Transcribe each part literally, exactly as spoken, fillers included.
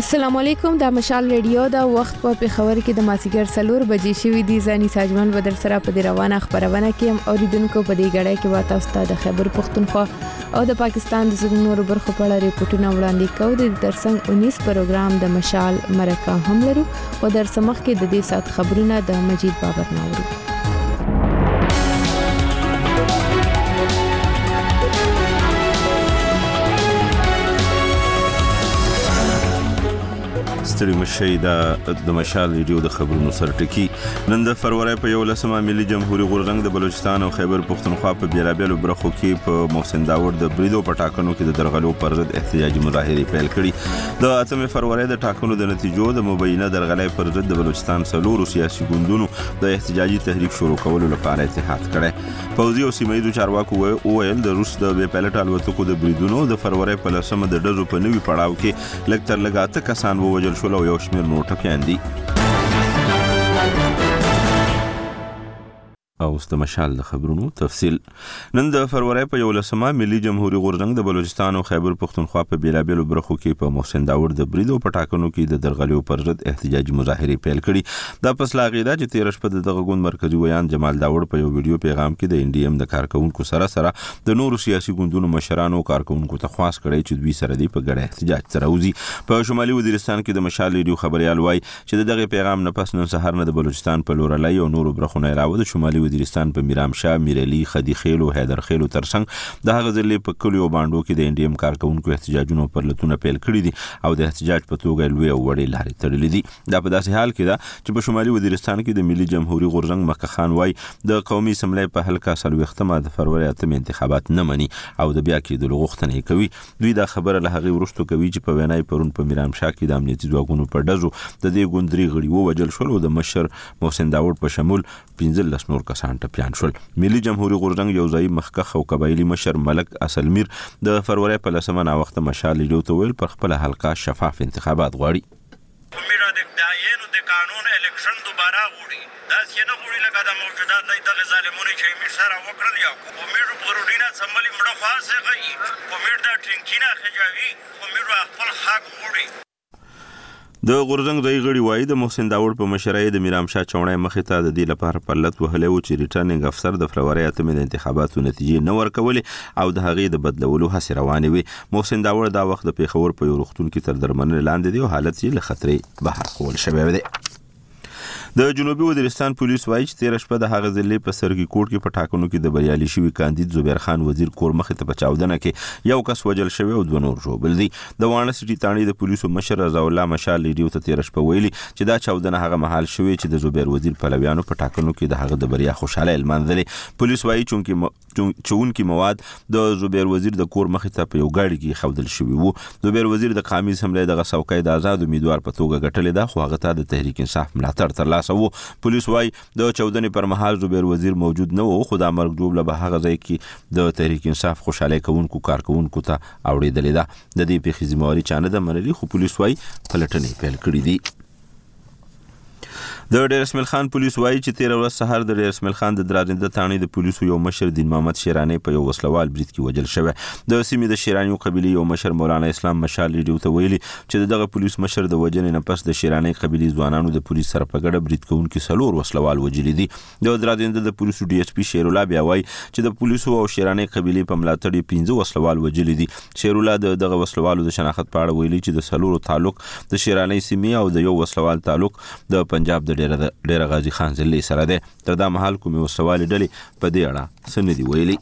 السلام علیکم. د مشال ریډیو دا وخت په پیښور کې د ماسیګر سلور بجې شوې دي. ځاني ساجمن بدر سره په دې روانه خبرونه کې هم اوریدونکو په دې غړې کې واته استاد خیبر پختونخوا او د پاکستان د زړونو برخو په اړه ریپورتونه وړاندې کوي. د ترڅنګ انیس پروګرام د مشال مرکه هم لرو او در سمخ کې د دې سات خبرونه د مجید بابر ناورو. ستړي مشي د مشال ریډیو د خبرونو سرټکی. نن د فروری په یولسمه ملي جمهوریت غورځنګ د بلوچستان او خیبر پختونخوا په بیلابیلو برخو کې په محسن داور د بریدو په ټاکنو کې د درغلو پر ضد احتجاجي مظاهرې پیل کړي. د اتمه فروری د ټاکنو د نتیجو د مبینه درغلې پر ضد د بلوچستان څلورو سیاسي ګوندونو د احتجاجي تحریک شروع کولو لپاره اتحاد کړی. پوځي او سیمایي چارواکو وویل د روس د بې پایلټ الوتکو د بریدونو د فروری په لسمه د ډزو په نوي پړاو کې لږ تر لږه اته کسان ووژل شول او یو شمېر نور ټپیان دي. او د مشال د خبرونو تفصیل. نن د فروری په یولسمه ملي جمهوریت غورځنګ د بلوچستان او خیبر پختونخوا په بیلابیلو برخو کې په محسن داور د بریدو په ټاکنو کې د درغلیو پر ضد احتجاجي مظاهرې پیل کړي. دا پس لا غیدا چې تیر شپه د دغه ګوند مرکزی ویان جمال داور په یو ویډیو پیغام کې د انډي ایم د کارکونکو سره سره د نورو سیاسي ګوندونو مشرانو کارکونکو ته خواست کړی چې دوی سره دی په ګډه احتجاج سره وزي. په شمالي وزیرستان کې د مشال ریډیو خبريال وای چې دغه پیغام نه پس نن سهار نه د بلوچستان په لورلای او نورو برخو نه علاوه د شمالي وزیرستان په میرام شاه، میرعلی، خدی خیل او حیدر خیل ترڅنګ د هغه ځلې په کلیو باندې کې د انډي ایم کارکونکو احتجاجونو پر لتون پیل کړی دي او د احتجاج په توګه لوی او وړي لارې تړلې دي. دا په داسې حال کې ده چې په شمالي وزیرستان کې د ملي جمهوریت غورځنګ مکه خان وای د قومي اسمبلی په حلقه څلوېښتمه د فروری اتم انتخابات نه مني او د بیا کېدلو غوښتنه کوي. دوی دا خبره له هغه وروسته کوي چې په وینای پرون په میرام شاه کې د امنیتي ځواکونو په ډزو د دې ګوندري غړي ووجل شول او د مشر محسن داور په شمول پنځلس نور کسان ټپیان شول. ملي جمهوریت غورځنګ یو ځای مخکخ او قبایلی مشر ملک اصلمیر د فروری په لسمه نا وخت مشال ریډیو ته ویل پر خپل حلقه شفاف انتخابات غواړي. میرا د دایانو د قانون الیکشن دوباره غوړي دا څنګه غوړي لکه د موجودات د ظالمونو چې امیر سره وکړل یا امیر پروډینا سملی مړه خاصه غي امیر د ټینکینا خجاوي امیر خپل حق غوړي. د غورځنګ ځای غړي وایي د محسن داور په مشرۍ د میرام شاه چوڼۍ مخې ته د دې لپاره پرلت وهلی و چې ریټرنینګ افسر د فروری اتمې د انتخاباتو نتیجې نه ورکولې او د هغې د بدلولو هڅې روانې وي. محسن داور دا وخت د پیښور په یو روغتون کې تر درملنې لاندې دی او حالت یې له خطرې بهر ښوول شوی دی. د جنوبي وزیرستان پولیس وایي چې تیر شپه د هغه ځلې په سرګي کوټ کې په ټاکنو کې د بریالي شوي کاندید زبیر خان وزیر کور مخې ته په چاودنه کې یو کس وژل شوی او دوه نور ژوبل دي. د وانه سټي تاڼې د پولیسو مشر رضا الله مشال ریډیو ته تیر شپه ویلي چې دا چاودنه هغه مهال شوې چې د زبیر وزیر پلویانو په ټاکنو کې د هغه د بریا خوشاله لمانځلې. پولیس وایي چې چونکی مواد د زبیر وزیر د کور مخې ته په یو ګاډي کې خودل شوی وو. زبیر وزیر د قامي اسمبلی د غسوکۍ د آزاد امیدوار په توګه ګټلې ده خو هغه ته د تحریک انصاف ملاتړ ترلاسه وو. پولیس وای د چودنې پر مهال زبیر وزیر موجود نه و خو د مرګ جوړ له هغه ځای کې د تحریک انصاف خوشاله کوونکو کارکونکو ته اوریدلې ده. د دې پیښې ذمہواري چانه د منلي خو پولیس وای پلټنې پیل کړې دي. د ډیر اسماعیل خان پولیس وایي چې تیر ورځ سهار د ډیر اسماعیل خان د درازنده تاڼې د پولیسو یو مشر دین محمد شیرانی په یو وسلوال برید کې وژل شوی. د سیمې د شیرانی قبیلې یو مشر مولانا اسلام مشال ریډیو ته ویلي چې دغه پولیس مشر د وژنې نه پس د شیرانی قبیلې ځوانانو د پولیس سره په ګډه برید کوونکي څلور وسلوال وژلي دي. د درازنده د پولیسو ډي اس پي شیرالله بیا وایي چې د پولیسو او شیرانی قبیلې په ملاتړ یې پنځه وسلوال وژلي دي. شیرالله د دغه وسلوالو د شناخت په اړه ویلي چې د څلورو تعلق د شیرانی سیمې او د یو وسلوال تعلق د پنجاب د ډیره ډیره غازی خان زلې سره ده. تر دا مهال کومې وسوالې ډلې په دې اړه څه نه دي ویلي.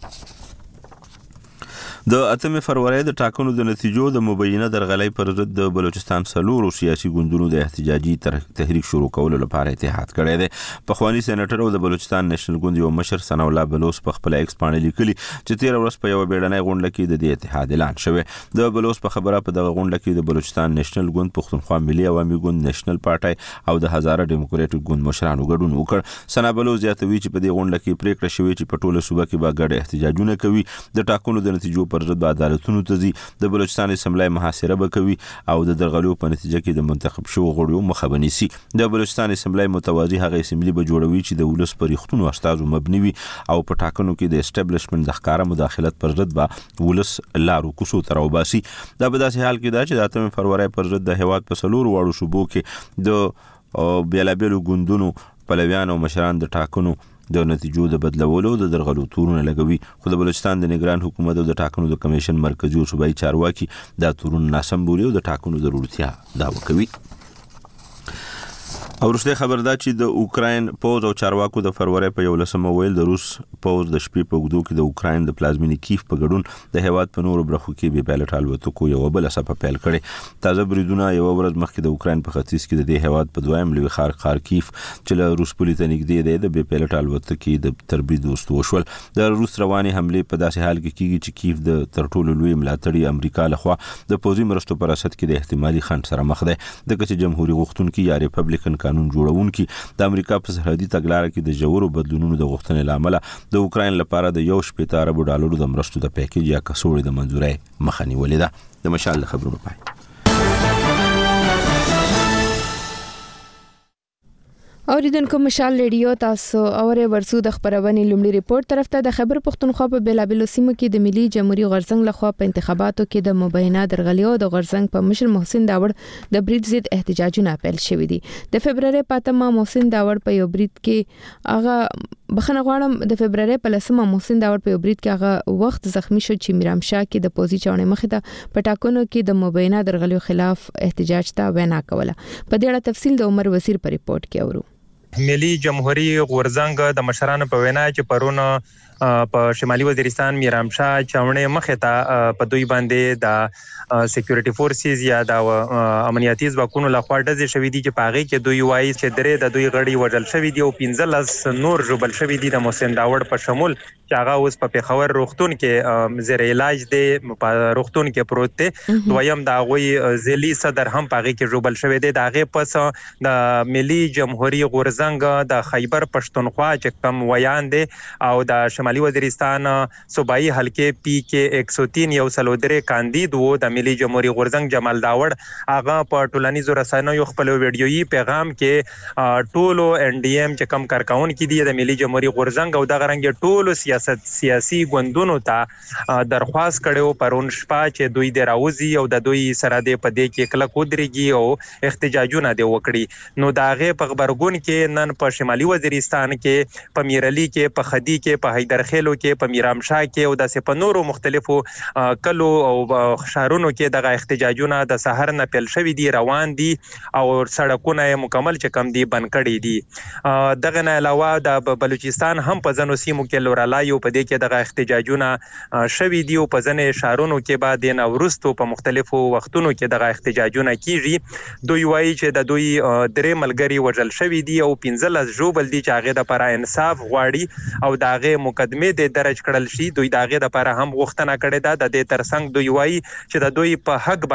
د اتمې فروری د ټاکنو د نتیجو د مبینه درغلۍ پر ضد د بلوچستان څلورو سیاسي ګوندونو د احتجاجي تحریک شروع کولو لپاره اتحاد کړی دی. پخوانی سېنیټر او د بلوچستان نېشنل ګوند یو مشر ثنا الله بلوچ په خپل ایکس باندې لیکلي چې تیر ورځ په یو بیړنۍ غونډه کې د دې اتحاد اعلان شوی. د بلوچ په خبره په دغه غونډه کې د بلوچستان نېشنل ګوند، پښتونخوا ملي عوامي ګوند، نېشنل پارټي او د هزاره ډیموکراټیک ګوند مشرانو ګډون وکړ. ثنا بلوچ زیاتوي چې په دې غونډه کې پریکړه شوې چې په ټوله صوبه کې به ګډ احتجاجونه کوي. د ټاکنو د نتیجو درغلیو پر ضد عدالتونو ته ځي. د بلوچستان اسمبلی محاصره وکوي او د درغلیو په نتیجه کې د منتخب شوو غړو مخه بنيسي. د بلوچستان اسمبلی متوازی هغه اسمبلی به جوړوي چې د ولس پر اختونو استازو مبني وي او په ټاکنو کې د اسټابلیشمنت د ښکارا مداخلت پر ضد به ولس لارو کوسو تر وباسي. دا په داسې حال کې دا چې د اتم فروری پر ضد د هیواد په سلور واړو شوبو کې د بیلابیلو ګوندونو پلویان او مشران د ټاکنو د نتیجو د بدلولو د درغلو تورونه لګوي. خو د بلوچستان د نگران حکومت او د ټاکنو د کمیشن مرکزی او صوبایي چارواکي دا تورونه ناسم بولي او د ټاکنو ضرورتیا داوا کوي. او وروسته خبر دا چې د اوکراین پوز او چارواکو د فروری په یولسمه ویل د روس پوز د شپې په وګړو کې د اوکراین د پلازمینی کیف په ګډون د هیواد په نورو برخو کې به پایلټ الوتکو یو بل صفه پیل کړي. تازه بریدونه یو ورځ مخکې د اوکراین په ختیځ کې د هیواد په دویم لوی ښار خارکیف چې له روس پولیس نږدې دی د به پایلټ الوتکې د تربید دوست وشول. د روس رواني حمله په داسې حال کې کیږي چې کیف د ترټولو لوی ملاتړي امریکا لخوا د پوزي مرستو پر اساس کې د احتمالي خنډ سره مخ ده. د کچ جمهوریت غوښتونکو یا ریپبلیکن قانون جوړونکي د امریکا په سرحدي تګلارې کې د جوړو بدلونونو د غوښتنې لامل د اوکراین لپاره د یو شپږ اربو ډالرو د مرستو د پیکیج یا کڅوړې د منځورۍ مخه نیولې ده. د مشال خبرونو پای. اوریدونکو مشال ریډیو تاسو اوره ورسو د خبرونه لومړی ریپورت طرف ته د خبر پښتونخوا په بیلابلو سیمو کې د ملي جمهوریت غرزنګ لخوا په انتخاباتو کې د مبینه درغلیو د غرزنګ په مشر محسن داوړ د برید ضد احتجاجونه پیل شوې دي. د فبرवरी پاتمه محسن داوړ په یو برید کې هغه بخنه غواړم د فبرवरी په لسمه محسن داوړ په یو برید کې هغه وخت زخمی شو چې میرامشاه کې د پوزي چاونې مخې ته پټاکونو کې د مبینه درغلیو خلاف احتجاج ته وینا کوله. په دې اړه تفصیل د عمر وزیر په ریپورت کې اورو. ملي جمهوریت غورزنګ د مشرانو په وینا چې پرونه په شمالي وزیرستان میرامشاه چاونې مخې ته په دوی باندې د سکیورټي فورسز یا د امنیتي ځواکونو لخوا ډزې شوې دي چې پاغي کې دوی وایي چې درې د دوی غړي وژل شوې دي او پنځلس نور ژوبل شوې دي د محسن داوړ په شمول چې هغه اوس په پیښور روغتون کې زیر علاج دی په روغتون کې پروت دی. دویم د هغوی ځلي صدر هم پاغي کې ژوبل شوې دي. د هغې پس د ملي جمهوریت غورزنګ د خیبر پښتونخوا چې کم ویان دی او د شمالي وزیرستان صوبایي حلقې پی کې ایک سو تین یو سلو درې کاندید وو. د ملي جمهوریت غورزنګ جمال داوړ هغه په ټولنیزو رسنیو خپل ویډیويي پیغام کې ټولو ان ډي ام چې کم کارکون کې دي د ملي جمهوریت غورزنګ او د غرنګ ټولو سیاست سیاسي ګوندونو ته درخواست کړو پرون شپه چې دوی د راوزي او د دوی سره د پدې کې کله کودريږي او احتجاجونه دی وکړي. نو داغه په خبرګون کې نن په شمالي وزیرستان کې په میرلی کې په خدي کې په حیدر خیلو کې په میرامشاه کې او د سپنورو مختلفو کلو او شهرونو کې دغه احتجاجونه د سحر نه پیل شوي دي روان دي او سړکونه مکمل چې کم دي بند کړي دي. دغه نه علاوه د بلوچستان هم په ځنو سیمو کې لورالایو په دې کې دغه احتجاجونه شوي دي او په ځنې شهرونو کې بعد نه ورستو په مختلفو وختونو کې دغه احتجاجونه کیږي. دوی وایي چې د دوی درې ملګری وژل شوي دي او پنځلس ژوبل دي چې هغه د لپاره انصاف غواړي او دغه مقدمه د درج کړل شي. دوی دغه د لپاره هم غوښتنه کړې ده. د دې ترڅنګ دوی وایي چې د دوی په حق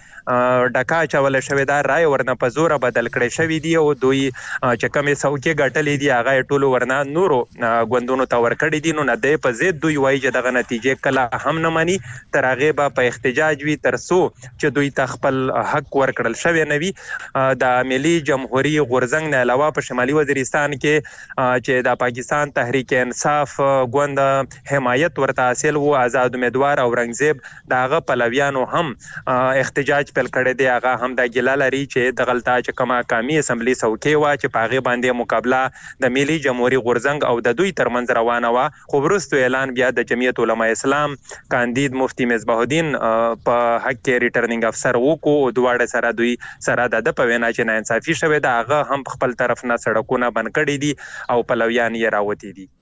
باندې ډکا چول شوی دا رای ورنه په زور بدل کړي شوی دي او دوی چې کومه څوکۍ ګټلې دي هغه ټولو ورنه نورو غوندونو ته ورکړي دي. نو نه د په زید دوی وایي چې دغه نتیجې کله هم نه مانی تر هغه به په احتجاج وی ترسو چې دوی ته خپل حق ورکړل شوی نه وي. د ملي جمهوریت غورزنګ نه علاوه په شمالي وزیرستان کې چې د پاکستان تحریک انصاف ګوند حمایت ورته حاصل وو آزاد امیدوار اورنګزیب داغه پلویانو هم احتجاج پیل کړی دی. هغه هم د ګیلا لري چې د غلطا چې کما قومي اسمبلی څوکۍ وا چې پاغه باندې مقابله د ملي جمهوریت غورزنګ او د دوی ترمنځ روانه وا. خو وروسته اعلان بیا د جمعیت علما اسلام کاندید مفتی مصباح الدین په حق کې ریټرنینګ افسر وکړو او دواړه سره دوی سره د په وینا چې ناانصافي شوه دا هغه هم خپل طرف نه سړکونه بند کړي دي او پلویان یې راوتی دي.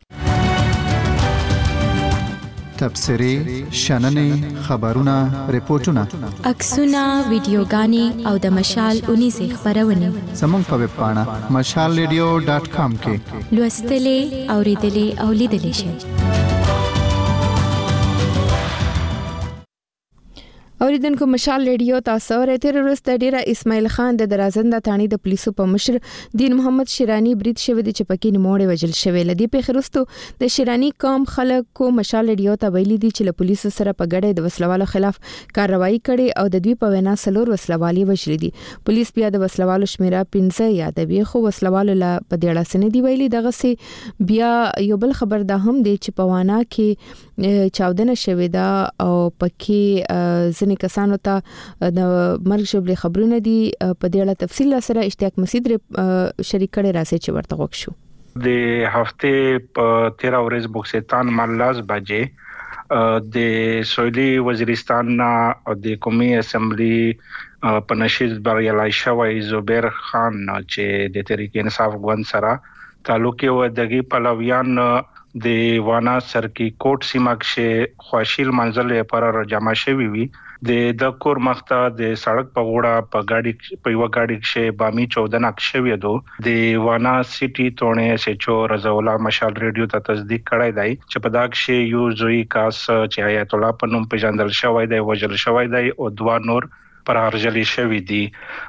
تبصري شننې خبرونه ریپورتونه عکسونه ویډیوګانې او د مشال اونیزه خبرونه زموږ په ویب پاڼه مشال ریډیو ډاټ کام کې لوستلې اوریدلې او لیدلې شئ. اوریدونکو مشال ریډیو تاسو ورته ورسته ډیره اسماعیل خان د درازنده تانی د پولیسو په مشر دین محمد شیرانی برید شوی د چپکی نموړې وجل شوی لدی په خرستو د شیرانی قوم خلکو مشال ریډیو ته ویلي دي چې له پولیسو سره په ګډه د وسلوالو خلاف کاروایی کړي او د دوی په وینا سلور وسلوالي وشل دي. پولیس بیا د وسلوالو شمیره پنځه یادوي خو وسلوالو لا په دې اړه سن دی ویلي دغه سي بیا یو بل خبر ده هم دی چې په وانا کې چاودنه شوی ده او پکې ځنې کسانو ته د مرګ شوبلې خبرونه دي. په دې اړه تفصیل سره اشتیاق مسعود شریک کړي راځي چې ورته وښ شو. د هفته په تیرا ورځ بوکستان مالاز بجې د سویلي وزیرستان د قومي اسمبلی په نشید بریالي شوی زبیر خان چې د تحریک انصاف ګوند سره تعلق و دغه پلویان د وانا سرکی کوټ سیماکشه خواشیل منزل پر جمع شوی وی د د کور مخته د سړک په وړه په گاډي په یو گاډي کې بامي چودن اکشوي دو د وانا سيټي تونه سچو رزولا مشال ریډیو ته تصدیق کړای دی چې په داکشه یو زوی کاس چې آیت الله پنوم په جندل شوی دی وجل شوی دی او دوا نور پر ارجلی شوی دی.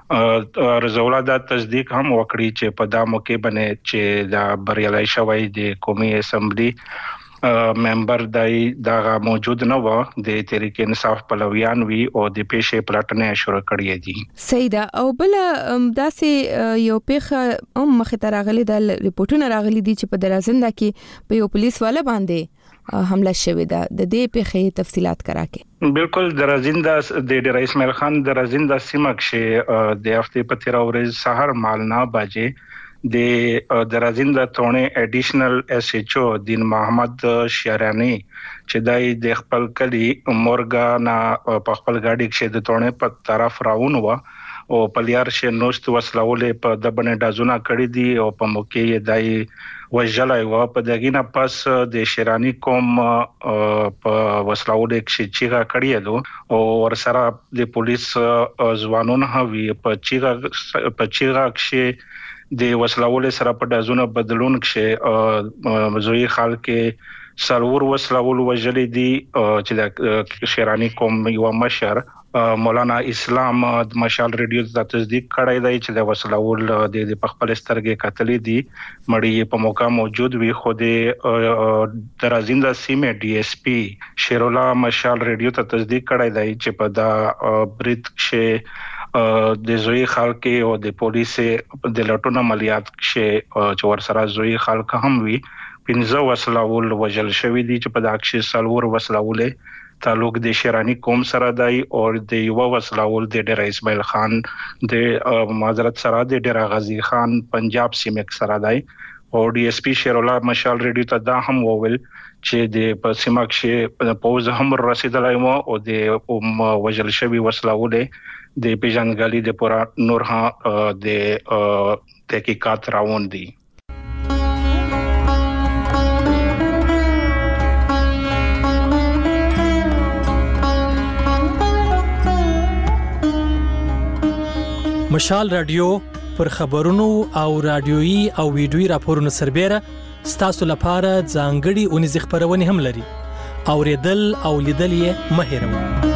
رزولا دا تصدیق هم وکړي چې په دا موقع باندې چې دا بریالي شوی دی قومي اسمبلی ممبر دای دا موجود نه و د تحریک انصاف پلویان وی او د پیښې پلاتنه شروع کړې دي. سیدا او بل داسې یو پیښه هم مخ ته راغلي د ریپورتونو راغلي دي چې په درازنده کې په یو پولیس والا باندې حمله شوې ده. د دې پیښې تفصيلات کراکې بالکل درازنده د ډیر اسماعیل خان درازنده سیمکشه د هفته په تیرا ورځ سحر مالنا باجه د درازنده تونه اډیشنل ایس ایچ او دین محمد شیرانی چې دای د خپل کلی مورګانا په خپل گاډي کې د تونه په طرف راون و او پلیار شه نوست وسلولې په دبنه دازونه کړې دي او په موقع یې دای وجلای و په دغینه پس د شیرانی کوم په وسلولې کې چیغه کړې دو او ور سره د پولیس ځوانون هوی په چیغه په چیغه کې د وسلوال سره په دازونه بدلون کې زوی خال کې سرور وسلوال وجلې دي چې د شیرانی قوم یو مشر مولانا اسلام د مشال ریډیو ته تصدیق کړی دی چې د وسلوال د خپل سترګې قتلې دي مړی په موقع موجود وي. خو د درازنده سیمه ډي اس پی شیرولا مشال ریډیو ته تصدیق کړی دی چې په دا برید کې د زوی خلک او د پولیس د لټون عملیات کې چې ور سره زوی خلک هم وی پنځه وسلوال وجل شوی دي چې په داکشه سلور وسلوالې تعلق د شیرانی قوم سره دی او د یو وسلوال د ډیر اسماعیل خان د معذرت سره د ډیر غازی خان پنجاب سیمه سره دی او ډي اس پی شیرولا مشال ریډیو ته دا هم وویل چې د پسیمه کې پوز هم رسیدلای مو او د وجل شوی وسلوالې د پیژنګالي د پورا نور ها د تحقیقات روان دي. مشال رادیو پر خبرونو او رادیوي او ویډیوي راپورونو سربېره ستاسو لپاره ځانګړي اونیز خبرونه هم لري. اوریدل او لیدل یې مه هېروئ.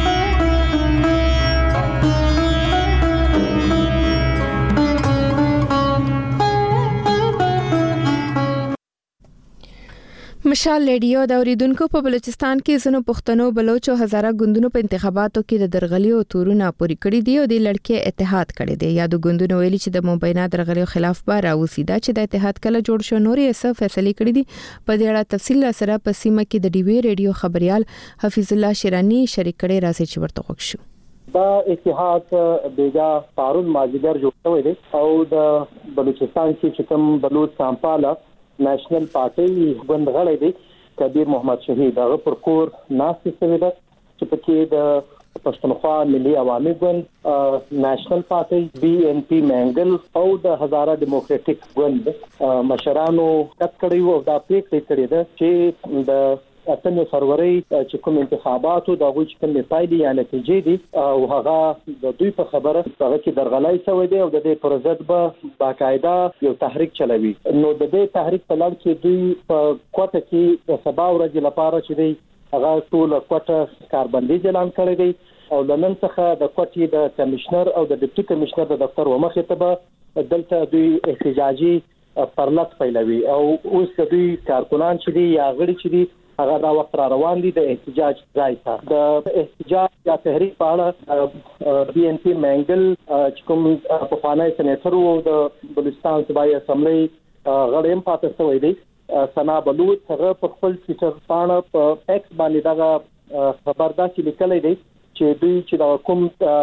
مشال ریډیو د اوریدونکو په بلوچستان کې زنو پښتنو بلوچ او هزاره ګوندونو په انتخاباتو کې د درغلیو تورونه پوری کړی دی او د لړکې اتحاد کړی دی. یادو ګوندونو ویلي چې د مبینه درغلیو خلاف به راوځي چې د اتحاد کله جوړ شو نورې څه فیصله کړې دي. په دې اړه تفصیل سره په سیمه کې د ډي وی ریډیو خبريال حفیظ الله شیرانی شریک کړي راځي چې ورته وښ شو. دا اتحاد بیگا پارون ماجیګر جوړ شوی دی او د بلوچستان کې کوم بلوچ سامپالا نېشنل پارټي غونډغړې دي کبیر محمد شهید هغه پر کور ناس سوي ده چې پکې د پښتونخوا ملي عوامي ګوند نېشنل پارټي بي ان پي منګل او د هزاره ډیموکراټک ګوند مشرانو کټ کړی وو دا پریکړه کړې ده چې د اتمه فروری چې کوم انتخاباتو د غوښ کوم پایلې یا نتیجې دي او هغه د دوی په خبره هغه چې درغلای شوی دی او د دې پر ضد به باقاعده یو تحریک چلوي. نو د دې تحریک په لړ کې دوی په کوټه کې د سبا ورځې لپاره چې دی هغه ټول کوټه کاربندي اعلان کړی دی او لنن څخه د کوټي د کمشنر او د ډیپټي کمشنر د دفتر ومخې ته به دلته دوی احتجاجي پرلط پیلوي او اوس د دوی کارکونان چې دي یا غړي چې دي هغه دا وخت را روان دي د احتجاج ځای ته د احتجاج یا تحریک په اړه بي ان پي منګل چې کوم په خوانی سېنیټر وو د بلوچستان صوبایي اسمبلی غړي هم پاتې شوی دی سنا بلوچ هغه په خپل ټویټر باندې په ایکس باندې دا خبر داسې لیکلی دی چې دوی چې د کوم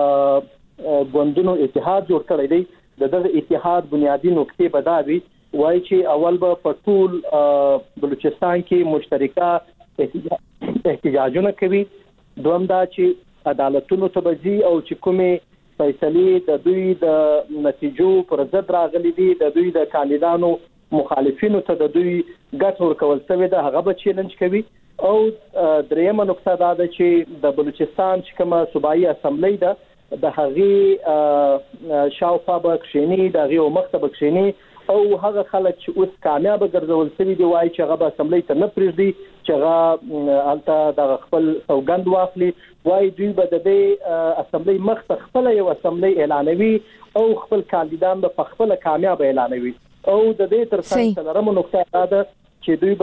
ګوندونو اتحاد جوړ کړی دی د دغه اتحاد بنیادی نقطې به دا وي وایي چې اول به په ټول بلوچستان کې مشترکه احتجاجونه کوي، دوم دا چې عدالتونو ته بځي او چې کومې فیصلې د دوی د نتیجو پر ضد راغلي دي د دوی د کاندیدانو مخالفینو ته د دوی ګټ ورکول شوی ده هغه به چیلنج کوي. او دریمه نقطه دا ده چې د بلوچستان چې کومه صوبایي اسمبلی ده د هغې شاوخوا به کښیني د هغې مخ ته به کښیني او هغه خلک چې اوس کامیابه ګرځول شوي دي وایي چې هغه به اسمبلی ته نه پرېږدي چې هغه هلته د خپل سوګند واخلي، وایي دوی به د دې اسمبلی مخ ته خپله یو اسمبلی اعلانوي او خپل کاندیدان به په خپله کامیابه اعلانوي. او د دې تر څنګ څلورمه نقطه دا ده چې دوی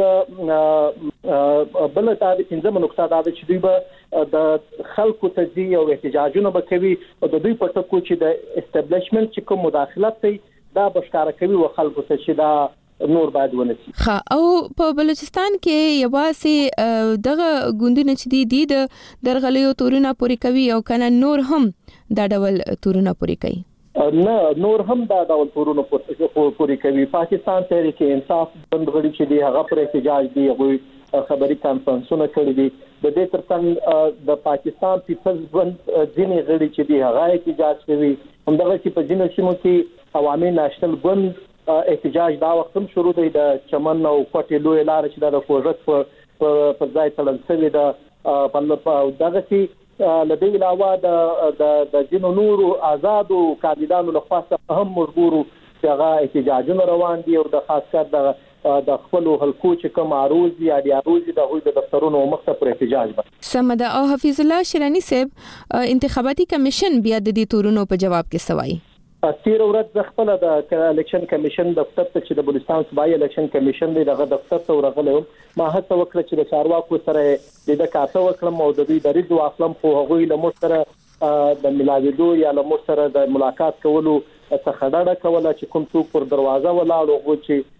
به بل تا د پنځمه نقطه دا ده چې دوی به د خلکو ته ځي او احتجاجونه به کوي او د دوی په ټکو چې د اسټابلیشمنت چې کوم مداخلت دی دا بشکاره کوي او خلکو ته چې دا نور باید ونشي. خا او په بلوچستان کې یوازې دغه ګوندونه چې دي د درغلیو تورونه پوری کوي او کنه نور هم دا ډول تورونه پوری کوي؟ نه نور هم دا ډول تورونه پوری کوي. پاکستان تحریک انصاف بندغړي چې دی هغه پر احتجاج دی هغه خبري کانفرنسونه کړی دي. د دې ترڅنګ د پاکستان پیپلز ګوند ځینې غړي چې دی هغه احتجاج کوي. همدغه چې په ځینو سیمو کې عوامي نېشنل ګوند احتجاج دا وخت هم شروع دی د چمن او کوټې لوی لار چې د پروژې په پر ځای تړل شوی ده په دغه چې لدې علاوه د د جنو نورو آزادو کاندیدانو لخوا څخه هم مجبورو چې هغه احتجاجونه روان دي او د خاص کر د د خپل حلقو چې کوم عروض یا د عروض د غوي د دفترونو مخته پر احتجاج به سمد او حفیظ الله شرانی صاحب انتخاباتي کمیشن بیا د دې تورونو په جواب کې سوای تیر ورځ د خپل د الیکشن کمیشن دفتر ته چې د بلوچستان صوبایي الیکشن کمیشن دی دغه دفتر ته ورغلم ما هڅه وکړه چې د چارواکو سره د کاته وکړم او د دوی د ریډ واخلم خو هغه له مو سره د ملاویدو یا له مو سره د ملاقات کولو څخه ډډه کوله چې کوم څوک پر دروازه ولاړ او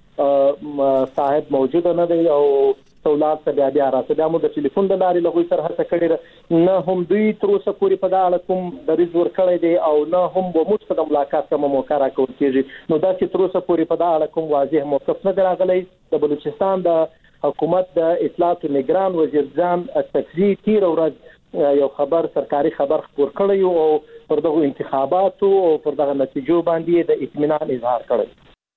چې صاحب موجود نه دی او سولار ته بیا بیا راځي دا مو د ټلیفون د لارې لغوي سره هڅه کړې نه هم دوی تر اوسه پورې په دا اړه کوم دریځ ورکړی دی او نه هم به موږ سره ملاقات کوم موقع راکول کېږي نو دا چې تر اوسه پورې په دا اړه کوم واضح موقف نه راغلی. د بلوچستان د حکومت د اطلاعات نگران وزیر ځان تکزی تیر ورځ یو خبر سرکاري خبر خبر کړی او پر دغه انتخاباتو او پر دغه نتیجو باندې د اطمینان اظهار کړی.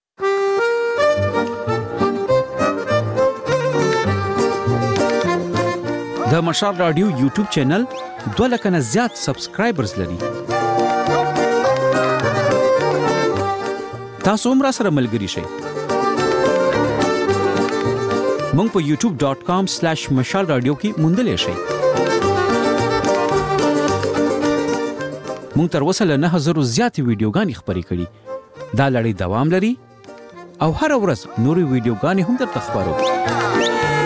د مشال رادیو یوټیوب چینل دوه لک نه زیات سبسکرایبرز لري. تاسو هم را سره ملګري شئ. مونږ په یوټیوب ډاٹ کام سلیش مشال رادیو کې موندلې شئ. مونږ تر اوسه له نه هزار زیات ویډیوګانې خبرې کړي. دا لړۍ دوام لري او هر ورځ نوري ویډیوګانې هم درته خبرو.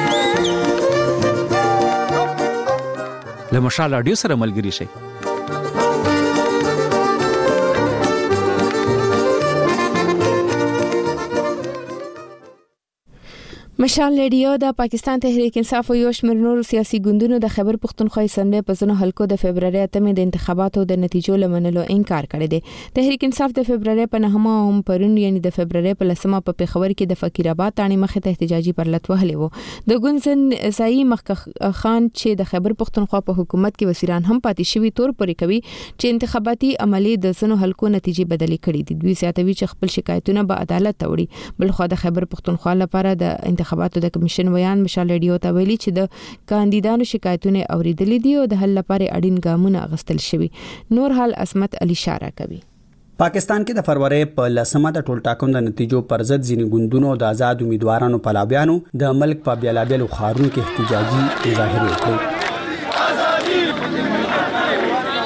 له مشال رادیو سره ملګري شئ. مشال رادیو د پاکستان تحریک انصاف او یو شمېر نور سیاسي ګوندونو د خیبر پښتونخوا اسمبلی په ځینو حلقو د فبرवरी اتمې د انتخاباتو د نتیجو لمنلو انکار کړی دی. تحریک انصاف د فبرवरी په نهمه هم پرون یعنی د فبرवरी په لسمه په پیښور کې د فقیر آباد تانی مخه ته احتجاجي پرلط وهلې وو. د ګونزن ځای مخکخ خان چې د خیبر پښتونخوا په حکومت کې وزیران هم پاتې شوی تور پورې کوي چې انتخاباتي عملی د ځینو حلقو نتیجې بدلی کړي دي. دوی زیاتوي چې خپل شکایتونه به عدالت ته وړي. بلخو د خیبر پښتونخوا لپاره د انتخاباتو د کمیشن ویان مشال رادیو ته ویلي چې د کاندیدانو شکایتونه اوریدلې دي او د حل لپاره اړین ګامونه اخیستل شوي. نور حال عصمت علي اشاره کوي. پاکستان کې د فروری په لسمه د ټول ټاکنو د نتیجو پر ضد ځینې ګوندونو د آزاد امیدوارانو پلابیانو د ملک په بیلابیلو ښارونو کې احتجاجي مظاهرې وکړې.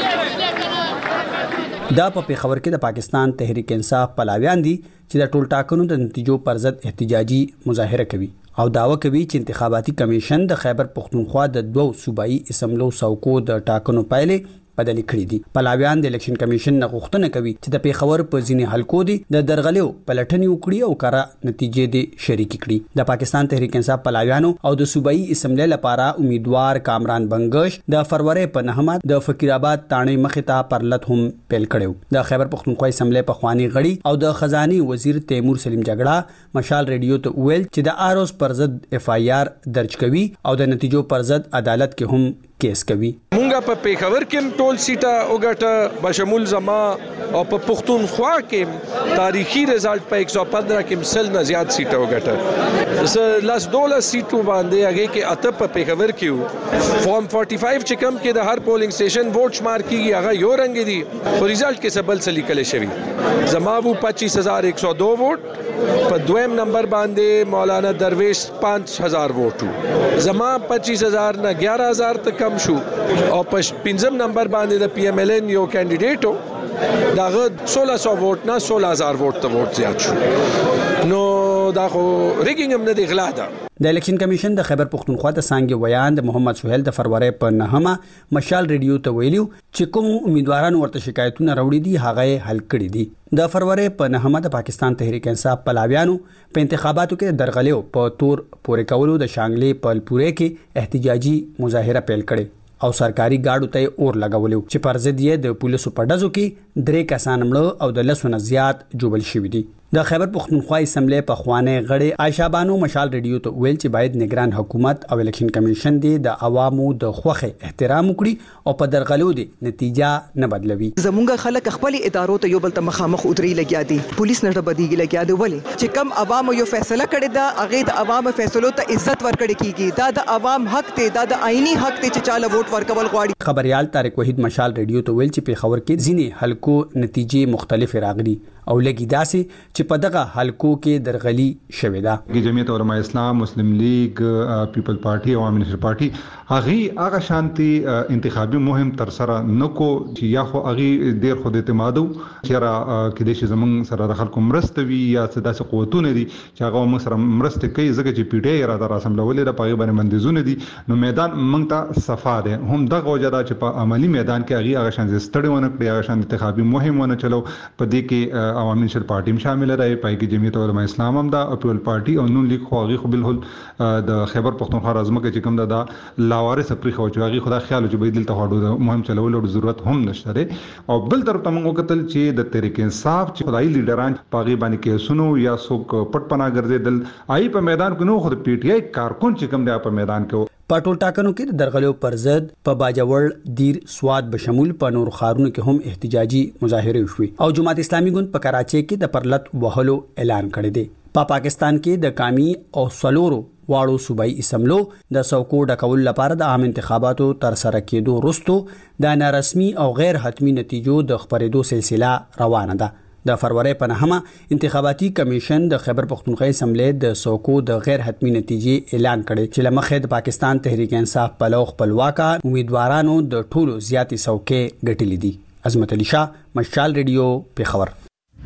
دا په پیښور کې د پاکستان تحریک انصاف پلاویان دي چې د ټول ټاکنو د نتیجو پر ضد احتجاجي مظاهره کوي او داوا کوي چې انتخاباتي کمیشن د خیبر پختونخوا د دوو صوبایي اسمبلو څوکو د ټاکنو پایلې بدل کړې دي. پلاویان د الیکشن کمیشن نه غوښتنه کوي چې د پیښور په ځینې حلقو دي د درغلیو پلټنې وکړي او کارا نتیجې دي شریک کړي. د پاکستان تحریک انصاف پلاویانو او د صوبایي اسمبلی لپاره امیدوار کامران بنگش د فروری په نهمه د فقیرآباد تانې مخې ته پرلط هم پیل کړو. د خیبر پختونخوا اسمبلی په خوانی غړي او د خزاني وزیر تیمور سلیم جګړه مشال ریډیو ته ویل چې د آروز پر ضد اف آی آر درج کوي او د نتیجو پر ضد عدالت کې هم کیس کوي. مونږه په پیښور کې ټول سیټه وګټه بشمول زما او په پختونخوا کې تاریخي رزلټ په ایک سو پندرہ کې مسل نه زیات سیټه وګټه. زه لاس دوله سیټو باندې هغه کې اته په پیښور کې فارم پنځه پنځه چې کم کې د هر پولینګ سټیشن ووټ شمار کیږي هغه یو رنګ دي خو رزلټ کې سبل سلی کله شوی. زما وو پچیس هزار ایک سو دو ووټ په دویم نمبر باندې مولانا درویش پانچ هزار ووټ زما پچیس هزار نه گیارہ هزار تک کم شو او په پنځم نمبر باندې د پی ایم ایل ان یو کینډیډیټو داغه سولہ سو ووټ نه سولہ هزار ووټ ته ووټ زیات شو. نو دا خو ریګینګ هم نه دی غلا ده. د الیکشن کمیشن د خیبر پختونخوا د څنګه ویان د محمد سہیل د فروری په نهمه مشال ریډیو ته ویلو چې کوم امیدواران ورته شکایتونه راوړي دي هغه حل کړي دي. د فروری په نهمه د پاکستان تحریک انصاف پلاویانو په انتخاباتو کې درغلیو په تور پورې کولو د شانګلې په پورې کې احتجاجي مظاهره پیل کړي او سرکاري گاډو ته اور لګولو چې پر ضد یې د پولیسو په ډزو کې درې کسان مړه او د لسو نه زیات جوړل شوی دي. د خیبر پختونخوا اسمبلی په خوانه غړي عائشہ بانو مشال ریډیو ته ویل چې باید نگران حکومت او الیکشن کمیشن دی د عوامو د خوخه احترام وکړي او په درغلو دي نتیجه نه بدلوي. زمونږ خلک خپل ادارو ته یو بل ته مخامخ ودري لګیا دي پولیس نه بدیږي لګیا دي ولې چې کم عوامو یو فیصله کړی دا هغه د عوامو فیصلو ته عزت ورکړي کیږي دا د عوام حق دی دا د آئینی حق دی چې چاله ووټ ورکول غواړي. خبريال طارق وحید مشال ریډیو ته ویل چې په خبر کې ځینې حلقو نتیجې مختلف راغلي او لګی داسې چې په دغه حلقو کې درغلي شوې ده. جمعیت علماء اسلام، مسلم لیگ، پیپل پارټي او عوامي نشر پارټي هغه هغه شانتي انتخابي مهم تر سره نکو چې یا خو هغه ډیر خود اعتمادو چې را کې د زمون سره د خلکو مرسته وي یا څه داسې قوتونه دي چې هغه موږ سره مرسته کوي ځکه چې پیډه را در اسمبلولې د پاغي باندې مندزونه دي نو میدان موږ ته صفا ده هم دغه وجدا چې په عملی میدان کې هغه هغه شان ستړي ونه کړی هغه شان انتخابي مهم ونه چلو په دې کې عوامي نشر پارټي شامل راي پای کې جمعیت علماء اسلام هم دا پیپل پارټي او نون لیگ خو هغه خو بالکل د خیبر پختونخوا رازمکه چې کوم دا لاوارث پرې خو چې هغه خدا خیال چې به دلته هډو مهم چلولو ضرورت هم نشته او بل طرف ته موږ کتل چې د تحریک انصاف چې خدای لیډران پاغي باندې کې سنو یا څوک پټ پنا ګرځیدل آی په میدان کې نو خو د پی ټ آی کارکون چې کوم دی په میدان کې په ټول ټاکنو کې د درغلیو پر ضد په باجوړ دیر سواد بشمول په نور خارونو کې هم احتجاجي مظاهره وشوي او جماعت اسلامي ګوند په کراچۍ کې د پرلط وهلو اعلان کړی دی. په پا پاکستان کې د کامی او سلورو واړو صوبایي اسمبلو د سوکو ډکول لپاره د عام انتخاباتو تر سره کېدو وروسته د نارسمي او غیر حتمی نتیجو د خبرېدو سلسله روانه ده. د فروری په نهمه انتخاباتي کمیشن د خیبر پختونخوا اسمبلی د سوکو د غیر حتمی نتیجې اعلان کړي چې لمخې د پاکستان تحریک انصاف په لوخ خپلواکه امیدوارانو د ټولو زیاتې سوکې ګټلې دي. عظمت علي شاه، مشال ریډیو، پیښور.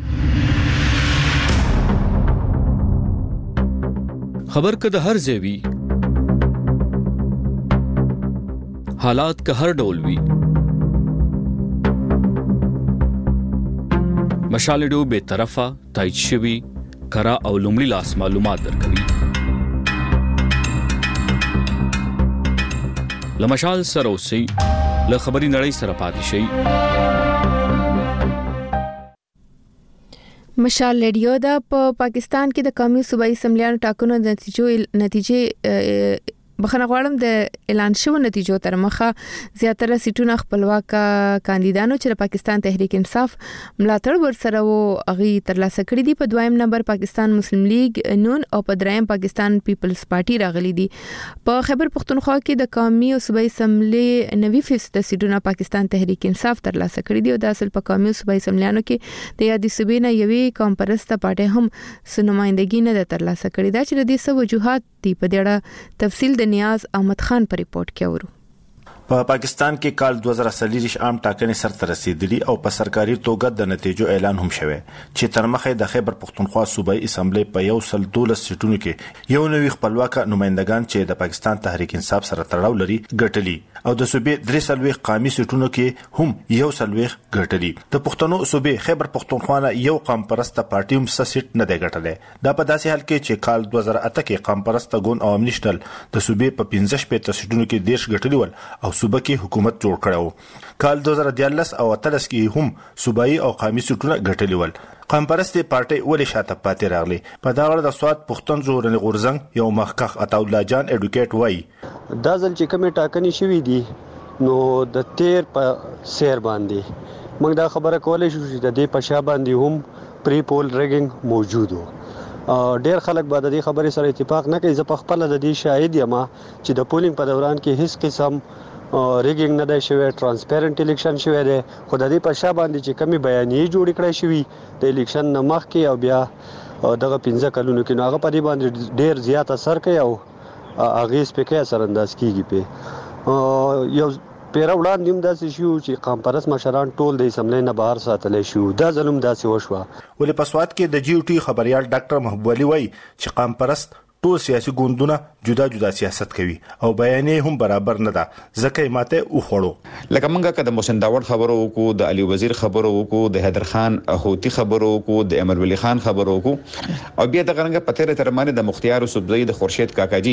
خبر که د هر ځای وي حالات که هر ډول وي مشال ریډیو به طرفه تایید شوی کرا او لومړی لاس معلومات درکوي. لمشال سره اوسئ له خبري نړۍ سره پاتې شئ. مشال ریډیو دا په پا پاکستان کې د قومي صوبایي اسمبلیانو ټاکنو د نتیجو نتیجې بخنه غواړم د اعلان شوو نتیجو تر مخه زیاتره سیټونه خپلواک کاندیدانو چې د پاکستان تحریک انصاف ملاتړ ورسره وو اغي ترلاسه کړی دي. په دویم نمبر پاکستان مسلم لیگ نون او په دریم پاکستان پیپلز پارټي راغلي دي. په خیبر پختونخوا کې د قومي او صوبایي اسمبلی نوي فیصد سیټونه پاکستان تحریک انصاف ترلاسه کړی دي او د اصل په قومي او صوبایي اسمبلیانو کې د یادې صوبې نه یوې قوم پرسته پارټي هم سنمایندګي نه ترلاسه کړې ده چې د دې څه وجوهات دي په دې اړه تفصیل د نیاز احمد خان پر ریپورت کې اورو. په پا پاکستان کې کال دوه زره څلور عام ټاکنې سرته رسیدلي او په سرکاري توګه د نتیجو اعلان هم شوی چې تر مخه د خیبر پختونخوا صوبایي اسمبلی په یو سل دولس سیټونو کې یو نوی خپلواک نمائندگان چې د پاکستان تحریک انصاف سره تړاو لري ګټلي او د صوبې درې سلويخ قامي سیټونو کې هم یو سلويخ ګټلي. د پښتنو صوبې خیبر پختونخوا یو قام پرسته پارټي هم سیټ نه دی ګټلې. دا په داسې حال کې چې کال دوه زره اته کې قام پرسته ګوند عوام نشنل د صوبې په پنځه شپږ سیټونو کې دیش ګټلي ول او صوبه کې حکومت جوړ کړو. کال دوه زره دیارلس او اتلس کې هم صوبایي او قامي سیټونه ګټلي ول. قام پرسته پارټي ولې شاته پاتې راغلي؟ په دا غړ د سواد پښتون ژغورنې غورځنګ یو مخکخ عطاالله جان اډوکیټ وای دا ځل چې کومه ټاکنې شوې دي نو د تیر په سیر باندې موږ دا خبره کولای شو چې د دې په شا باندې هم پری پول ریګینګ موجود وو. ډېر خلک به د دې خبرې سره اتفاق نه کوي. زه په خپل د دې شاهد یم چې د پولینګ په دوران کې هیڅ قسم ریګینګ نه دی شوی، ترانسپیرنت الیکشن شوی دی. خو د دې په شا باندې چې کمی بیانیې جوړې کړې شوي د الیکشن نه مخکې او بیا دغه پنځه کلونو کې نو هغه په دې باندې ډېر زیات اثر کوي او اغیز پکې اثر انداز کیږي. په یو پیره وړاندې هم داسې شو چې قام پرست مشران ټول د اسمبلی نه بهر ساتلی شو. دا ظلم داسې وشوه. ولې په سواد کې د جی او ټي خبريال ډاکټر محبوب علي وایي چې قام پرست ټول سیاسي ګوندونه جدا جدا سیاست کوي او بیانې هم برابر نه ده ځکه یې ماته وخوړو. لکه منګه که د محسن داوود خبرو وکړو، د علي وزیر خبرو وکړو، د حیدر خان هوتی خبرو وکړو، د امر ولی خان خبرو وکړو او بیا د غرنګ په تیر ترمانه د مختیار صوبزی د خورشید کاکاجي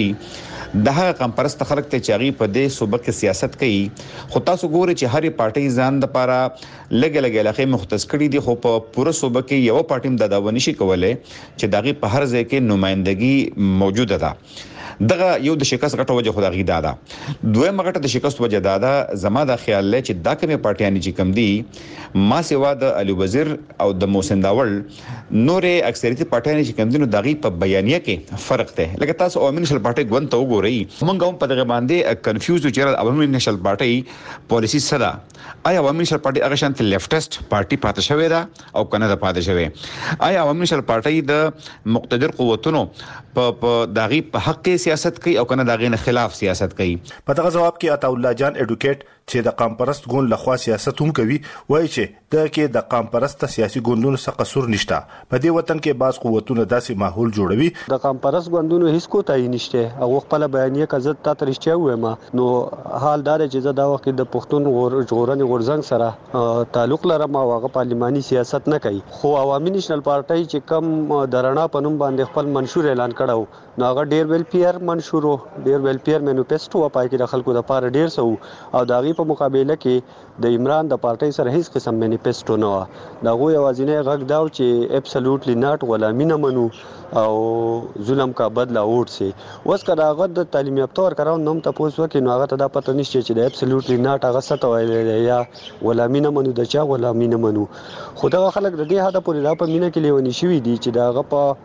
د هغه قام پرست خلک ته چاغي په دې صوبه کې سیاست کوي. خو تاسو ګورئ چې هرې پارټي ځان د لپاره لګ لګ علاقې مختص کړي دي خو په پوره صوبه کې یو پارټي د داوا نشي کولای چې دغه په هر ځای کې نمائندګي موجوده ده. دغه یو د شکست غټه وجه خدای غیدا ده. دویمه غټه د شکست وجه دا ده زما د خیال لې چې دا کومه پارټیان چې کم دي ما سیوا د علي وزیر او د محسن داوود نورې اکثریت پارټیان چې کم دي نو دغه په بیانیه کې فرق دی. لکه تاسو عوامي نشل پارټي ګوند ته وګورئ موږ هم په دغه باندې کنفیوز چې عوامي نشل پارټي پالیسی سره آیا عوامي نشل پارټي هغه شانت لیفټست پارټي پاتې شوې ده او کنه ده پاتې شوې؟ آیا عوامي نشل پارټي د مقتدر قوتونو په دغه په حق سیاست کوي او کنه دغه خلاف سیاست کوي؟ په دغه جواب کې عطاالله جان اډوکیټ چې د قام پرست ګوند لخوا سیاست هم کوي وایي چې د کې د قام پرست سیاسي ګوندونو څخه قصور نشته. په دې وطن کې بعض قوتونه داسې ماحول جوړوي. د قام پرست ګوندونو هیڅ کوتای نشته او خپل بیانیه کزت تا ترشته وایم نو حال دار چې زه دا وخت د پښتون ژغورنې غورځنګ سره تعلق لرم او هغه پارلماني سیاست نه کوي. خو عوامي نېشنل پارټي چې کم درنا پنوم باندې خپل منشور اعلان کړو نو هغه ډیر ویل پیر منشور ډیر ویل پیر مینیفیسټو پای کې د خلکو د پاره ډیر سو او داغي په مقابله کې د عمران د پارټي سره هیڅ قسم مینیفیسټو نه و. دا غو یوازینه غږ داو چې ابسولوټلی ناٹ غلامی نه منو او ظلم کا بدلا ووټ سي. اوس کدا هغه د تعلیم یافته ور کراو نوم تاسو وکړي نو هغه ته دا پته نشته چې د ابسولوټلی ناٹ هغه څه ته ویل یا غلامی نه منو د چا غلامی نه منو. خو دا خلک د دې هدا پورې را په مینه کې لیونی شوی دي چې دا هغه په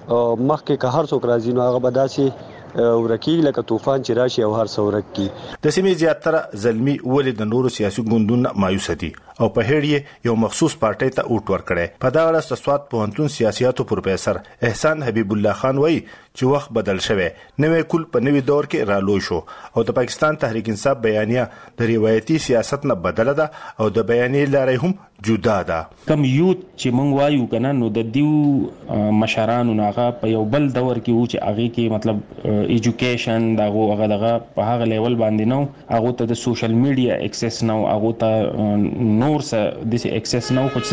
مخکې که هر څوک راځي نو هغه به داسې ورکی لکه طوفان چې راشي او هر څو ورکی. د سیمې زیاتره زلمی ولې د نورو سیاسي ګوندونو مایوس دي او په هړې یو مخصوص پارټي ته اوټ ورکړي. په دا اړه سواد پوهنتون سیاسياتو پروفیسور احسان حبیب الله خان وایي چې وخت بدل شوی، نوې کول په نوې دور کې رالو شو او د پاکستان تحریک انصاف بیانیه د روایتي سیاست نه بدله ده او د بیانیې لارې هم جدا ده. کم یوت چې مونږ وایو کنه نو د دیو مشرانو ناغه په یو بل دور کې و چې هغه کې مطلب ایجوکیشن دغه هغه دغه په هغه لیول باندې نو هغه ته د سوشل میډیا اکسس نو هغه ته نور څه د اکسس نو خو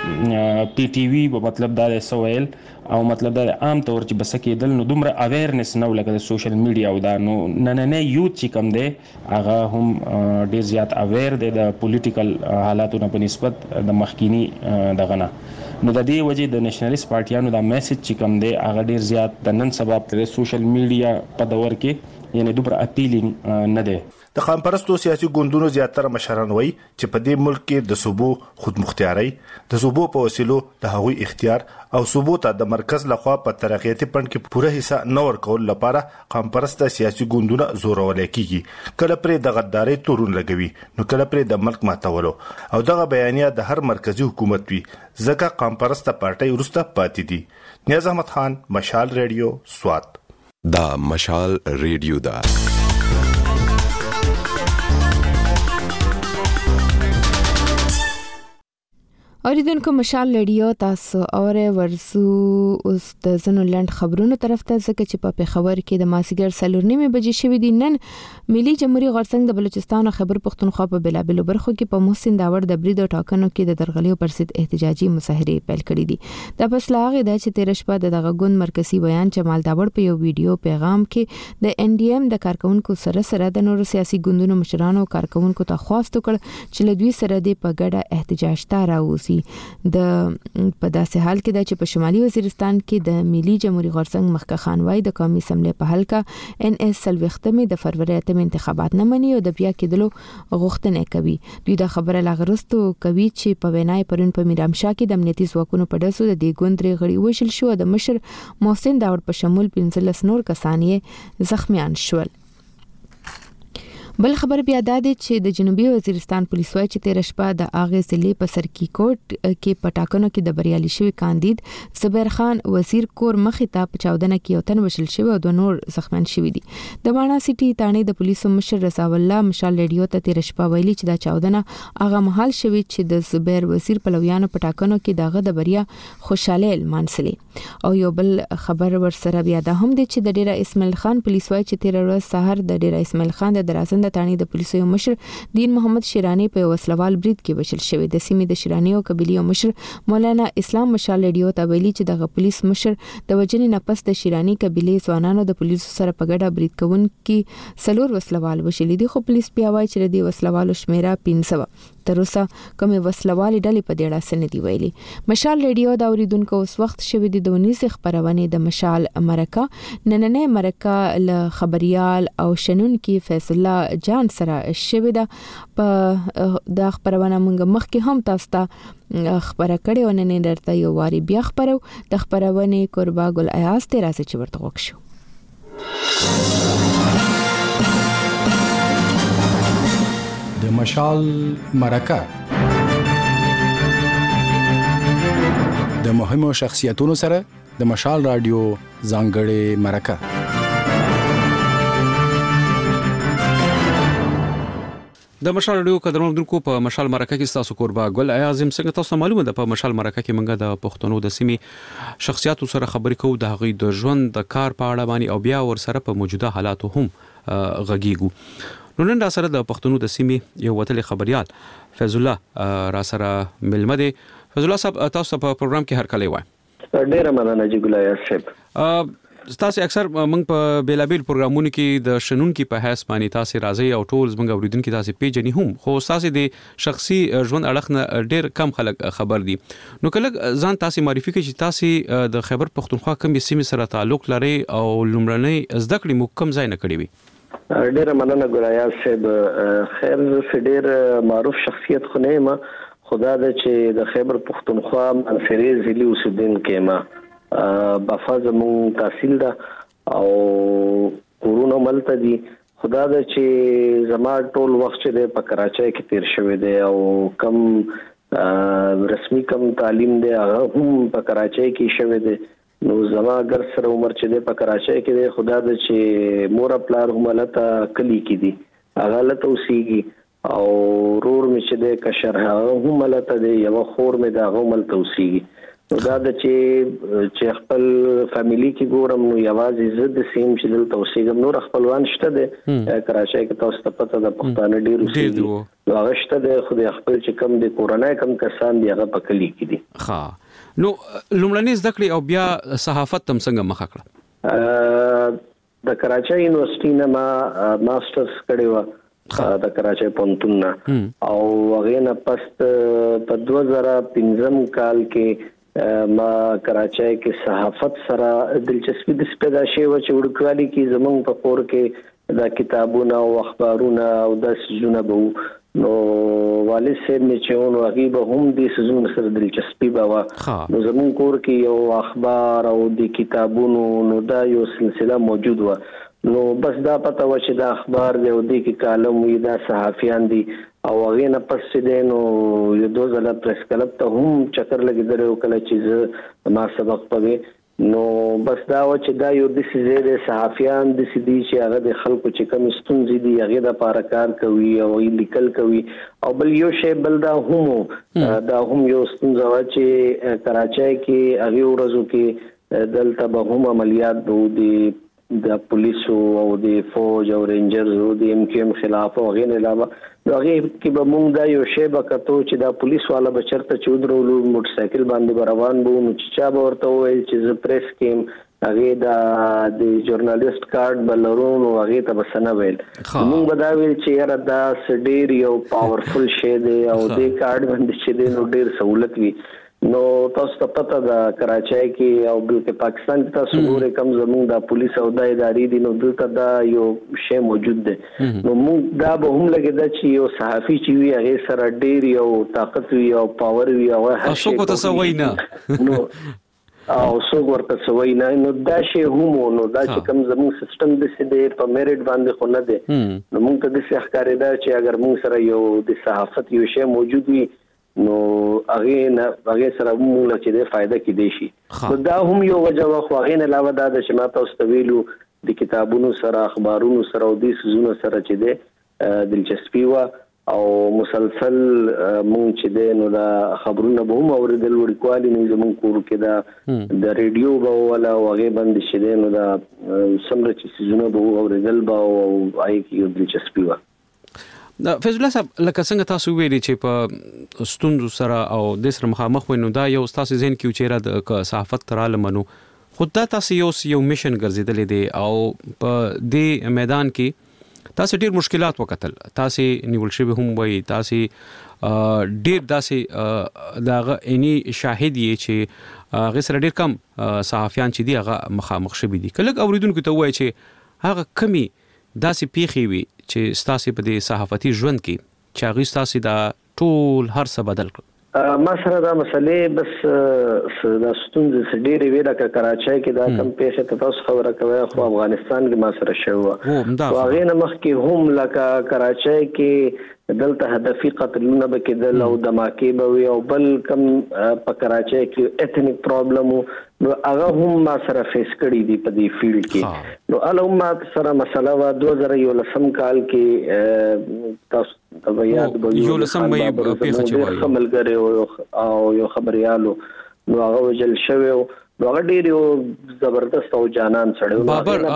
چې پی ټی وی په مطلب دا سوال او مطلب دا عام طور چې بس کېدل نو دومره اویرنس نو لکه د سوشل میډیا او دا نو نه نه یوت چې کم دی هغه هم ډیر زیات اویر دی د پولیټیکل حالاتو په نسبت د مخکینی دغه نه. نو د دې وجه د نېشنلیست پارټیانو دا میسج چې کم دی هغه ډیر زیات د نن سبب د سوشل میډیا په دور کې یعنی دومره اپیلینګ نه دی. د قام پرستو سیاسي ګوندونو زیاتره مشران وایي چې په دې ملک کې د صوبو خود مختیاري د صوبو په وسیلو د هغوی اختیار او صوبو ته د مرکز لخوا په ترقیاتي پند کې پوره حصہ نه ورکول لپاره قام پرست سیاسي ګوندونه زورول کیږي. کله پرې د غداري تورون لګوي نو کله پرې د ملک ماتولو او دغه بیانیه د هر مرکزی حکومت وي ځکه قام پرست پارټي ورسته پاتې دي. نیاز احمد خان، مشال ریډیو، سوات. دا مشال ریډیو دا اوریدونکو مشال رادیو تاسو اور ورسو اوس د زنو لند خبرونو طرف ته ځکه چې په خبر کې د ماسیګر سلور نیمه بجې شوې دي. نن ملي جمهوریت غورځنګ د بلوچستان او خیبر پختونخوا په بلابلو برخو کې په محسن داور د بریدو ټاکنو کې د درغلیو پر ضد احتجاجي مظاهره پیل کړې دي. د پسلاغه د چې تیر شپه د دغه ګوند مرکزی بیان جمال داور په یو ویډیو پیغام کې د ان ډي ایم د کارکونکو سره سره د نورو سیاسي ګوندونو مشرانو کارکونکو ته خواست وکړ چې له دوی سره د په ګډه احتجاج ته راوځي. د په داسې حال کې د چې په شمالي وزیرستان کې د ملي جمهوریت غورځنګ مخکې خانوای د قومي اسمبلی په حلقه ان اس سلوختمه د فروری اتم انتخابات نه مني او د بیا کېدلو غوښتنه کوي. دوی دا خبره لاغرستو کوي چې په وینای پرون په میرامشاه کې د امنیتي ځواکونو په ډسو د دې ګوندري غړي وشل شو. د مشر محسن داور په شمول پنځلس نور کسان یې زخمیان شول. بل خبر بیا دا دی چې د جنوبي وزیرستان پولیس وايي چې تیر شپه د اغه ضلع په سرکی کوټ کې پټاکنو کې د بریالي شوی کاندید زبیر خان وزیر کور مخې ته په چاودنه کې یو تن وشل شوی او د نور زخمیان شوی دي. د باڼه سټي تانه د پولیسو مشر رضا الله مشال رادیو ته تیر شپه ویلي چې دا چاودنه اغه محل شوی چې د زبیر وزیر پلویانو پټاکنو کې دغه د بریا خوشاله المانسلي. او یو بل خبر ورسره بیا دا هم دی چې د ډیره اسماعیل خان پولیس وايي چې تیر ورځ سحر د ډیره اسماعیل خان د درازن د تانی د پولیسو یو مشر دین محمد شیرانی په وسلوال برید کې وشل شوی. د سیمې د شیرانی او قبلی یو مشر مولانا اسلام مشال رادیو ته ویلي چې د پولیس مشر د وجنې نفس د شیرانی قبلی ځوانانو د پولیسو سره په ګډه برید کوونکې سلور وسلوال وشل دي. خو پولیس بیا وایي چې د وسلوالو شمیره پنځه تر اوسه کومه وسلوال ډلې په ډېړه سن دی ویلي. مشال رادیو دا اوریدونکو اوس وخت شوی د دونیز خبرونه د مشال مرکه نننې مرکه ل خبريال او شنن کې فیصل الله جان سره شوی دا په د خبرونه مونږ مخکې هم تاسو ته خبره کړې و. نن درته یو واری بیا خبرو د خبرونه قربا ګل ایاز ته راځي چې ورته وښو. د مشال مرکه د مهمو شخصیتونو سره د مشال رادیو ځانګړې مرکه. د مشال رادیو قدرمنونکو په مشال مرکه کې تاسو قربا ګل اعظم څنګه تاسو معلومه ده په مشال مرکه کې منګه د پښتنو د سیمې شخصیتو سره خبرې کوو د هغې د ژوند د کار په اړه باندې او بیا ور سره په موجوده حالاتو هم غږیږو. نو نن را سره د پښتنو د سیمې یو وتلې خبريال فیض الله را سره ملمه دي. فیض الله صاحب تاسو په پروګرام کې هر کله وای. ډیره مننه جی ګلای صاحب. تاسو اکثر موږ په بیلابیل پروګرامونو کې د شنن کې په حساب باندې تاسو راځي او ټول موږ اوریدونکو تاسو پیژنې هم خو تاسو د شخصي ژوند اړه نه ډیر کم خلک خبر دي. نو کله ځان تاسو معرفي کړئ چې تاسو د خیبر پختونخوا کوم سیمې سره تعلق لري او لومړنۍ زده کړې مو کوم ځای نه کړې وي. ډیره مننه ګلای صاحب. خیر فډیر معروف شخصیت خو نه ما خدا د چې د خیبر پختونخوا منصری ضلع اوسیدونکو ما بفاز مون تحصیل ده او کورونه ملته دي. خدا د چې زما ټول وخت چې په کراچۍ کې تیر شوی دی او کم رسمي کم تعلیم دی هغه هم په کراچۍ کې شوی دی. نو زما اگر سره عمر چې دی په کراچۍ کې دی خدا د چې مور پلار هم لته کلی کې دي هغه لته اوسېږي او رور می چې دی کشر هغه هم لته دی یو خور می دا هم لته اوسېږي. نو دا د چې چې خپل فاميلي کې ګورم نو یوازې زه د سیم چې دلته اوسېږم نور خپلوان شته دي کراچۍ کې تاسو ته پته ده پښتانه ډېر اوسېږي نو هغه شته د خو د خپل چې کم د کورنۍ کم کسان دی هغه په کلی کې دي. ها نو لومړنۍ زده کړې او بیا صحافت تم څنګه مخ کړه؟ د کراچۍ یونیورسيټي نه ما ماسترز کړی و د کراچۍ پونتون نه او هغه نه پس په دوه زره پنځم کال کې ما کراچۍ کې صحافت سره دلچسپي د پیدا شوه چې ورکوالي کې زمونږ په کور کې دا کتابونه او اخبارونه او د سيزونه به نو والد صاحب نه چېونو هغه به هم د سيزونو سره دلچسپي باوا نو زمونږ کور کې یو اخبار او د کتابونو نو دا یو سلسله موجود و. نو بس دا پته و چې دا اخبار دی او د کې کالم وي دا صحافیان دي او هغه نه پس دې نو یو دوه ځله پریس کلب ته هم چکر لګیدل او کله چې ما سبق پوي نو بس دا و چې دا یو د سیزه صحافیان د سیدي چې هغه د خلکو چې کوم ستونزې دي هغه د لپاره کار کوي او لیکل کوي او بل یو شی بل دا هم دا هم یو ستونزه و چې کراچۍ کې هغه ورځو کې دلته به هم عملیات وو د د پولیسو او د فوج او رینجرز او د ام کیو ام خلاف او غیر علاوه هغه کې به موږ دا یو شی به کتو چې دا پولیس والا به چرته چودرولو موټر سایکل باندې روان بو نو چې چا به ورته وایي چې ز پریس کې هغه دا د ژورنالیست کارت بلرون او هغه ته بسنه ویل موږ به دا ویل چې یاره دا سډیر یو پاورفل شی دی او د کارت باندې چې دی نو ډیر سہولت وي نو تاسو ته پته ده کراچۍ کې او بلکې پاکستان کې تاسو ګورئ کم زموږ د پولیس او د ادارې دي نو دلته دا یو شی موجود دی نو موږ دا به هم لګیدا چې یو صحافي چې وي هغه سره ډیر یو طاقت وي او پاور وي او هر شي کو تاسو وینا نو او څو ورته سوي نه نو دا شی هم نو دا چې کم زموږ سیستم د سیده په میرټ باندې خو نه دی نو موږ ته د ښکارې دا چې اگر موږ سره یو د صحافت یو شی موجود وي نو هغه نه هغه سره موږ له چې د فائدہ کې دی شي نو دا هم یو وجه واخو هغه نه علاوه دا چې ما تاسو ته ویلو د کتابونو سره اخبارونو سره او د سيزونو سره چې دی دلچسپي وا او مسلسل مونږ چې دی نو دا خبرونه به هم اوریدل ورکوالي نه زموږ کور کې دا د ریډیو به ولا هغه باندې چې دی نو دا سمره چې سيزونه به اوریدل به او آی کې دلچسپي وا فیض الله صاحب لکه څنګه تاسو ویلي چې په ستونزو سره او د سره مخامخ وینو دا یو تاسو ذهن کې چیرې د صحافت تراله منو خود دا تاسو یو یو میشن ګرځیدل دي او په دې میدان کې تاسو ډیر مشکلات وکتل تاسو نیول شوی هم وای تاسو ډیر داسې داغه اني شاهد یې چې هغه سره ډیر کم صحافیان چې دی هغه مخامخ شوی دي کله اوریدونکو ته وای چې هغه کمی داسې پیخي وي چې ستاسو په دې صحافتي ژوند کې چې هغه ستاسو دا ټول هر څه بدل کړ ما سره دا مسلې بس دا ستونزې ډېرې وې لکه کراچۍ کې دا کم پیښه ته تاسو خبره کوي خو افغانستان کې ما سره شوه او هغه نه مخکې هم لکه کراچۍ کې دلته هدفي قتلونه به کېدل او دماکې به وي او بل کم په کراچۍ کې ایتنیک پرابلم نو هغه هم ما سره فیس کړی دی په دې فیلډ کې نو الوم ما سره مسله وا دوه زره یولسم کال کې تاسو ته یاد به یولسم مې پیښه چوي خبرګره او یو خبريالو نو هغه وجل شوی نو هغه ډیر یو زبردست او جانان سره بابر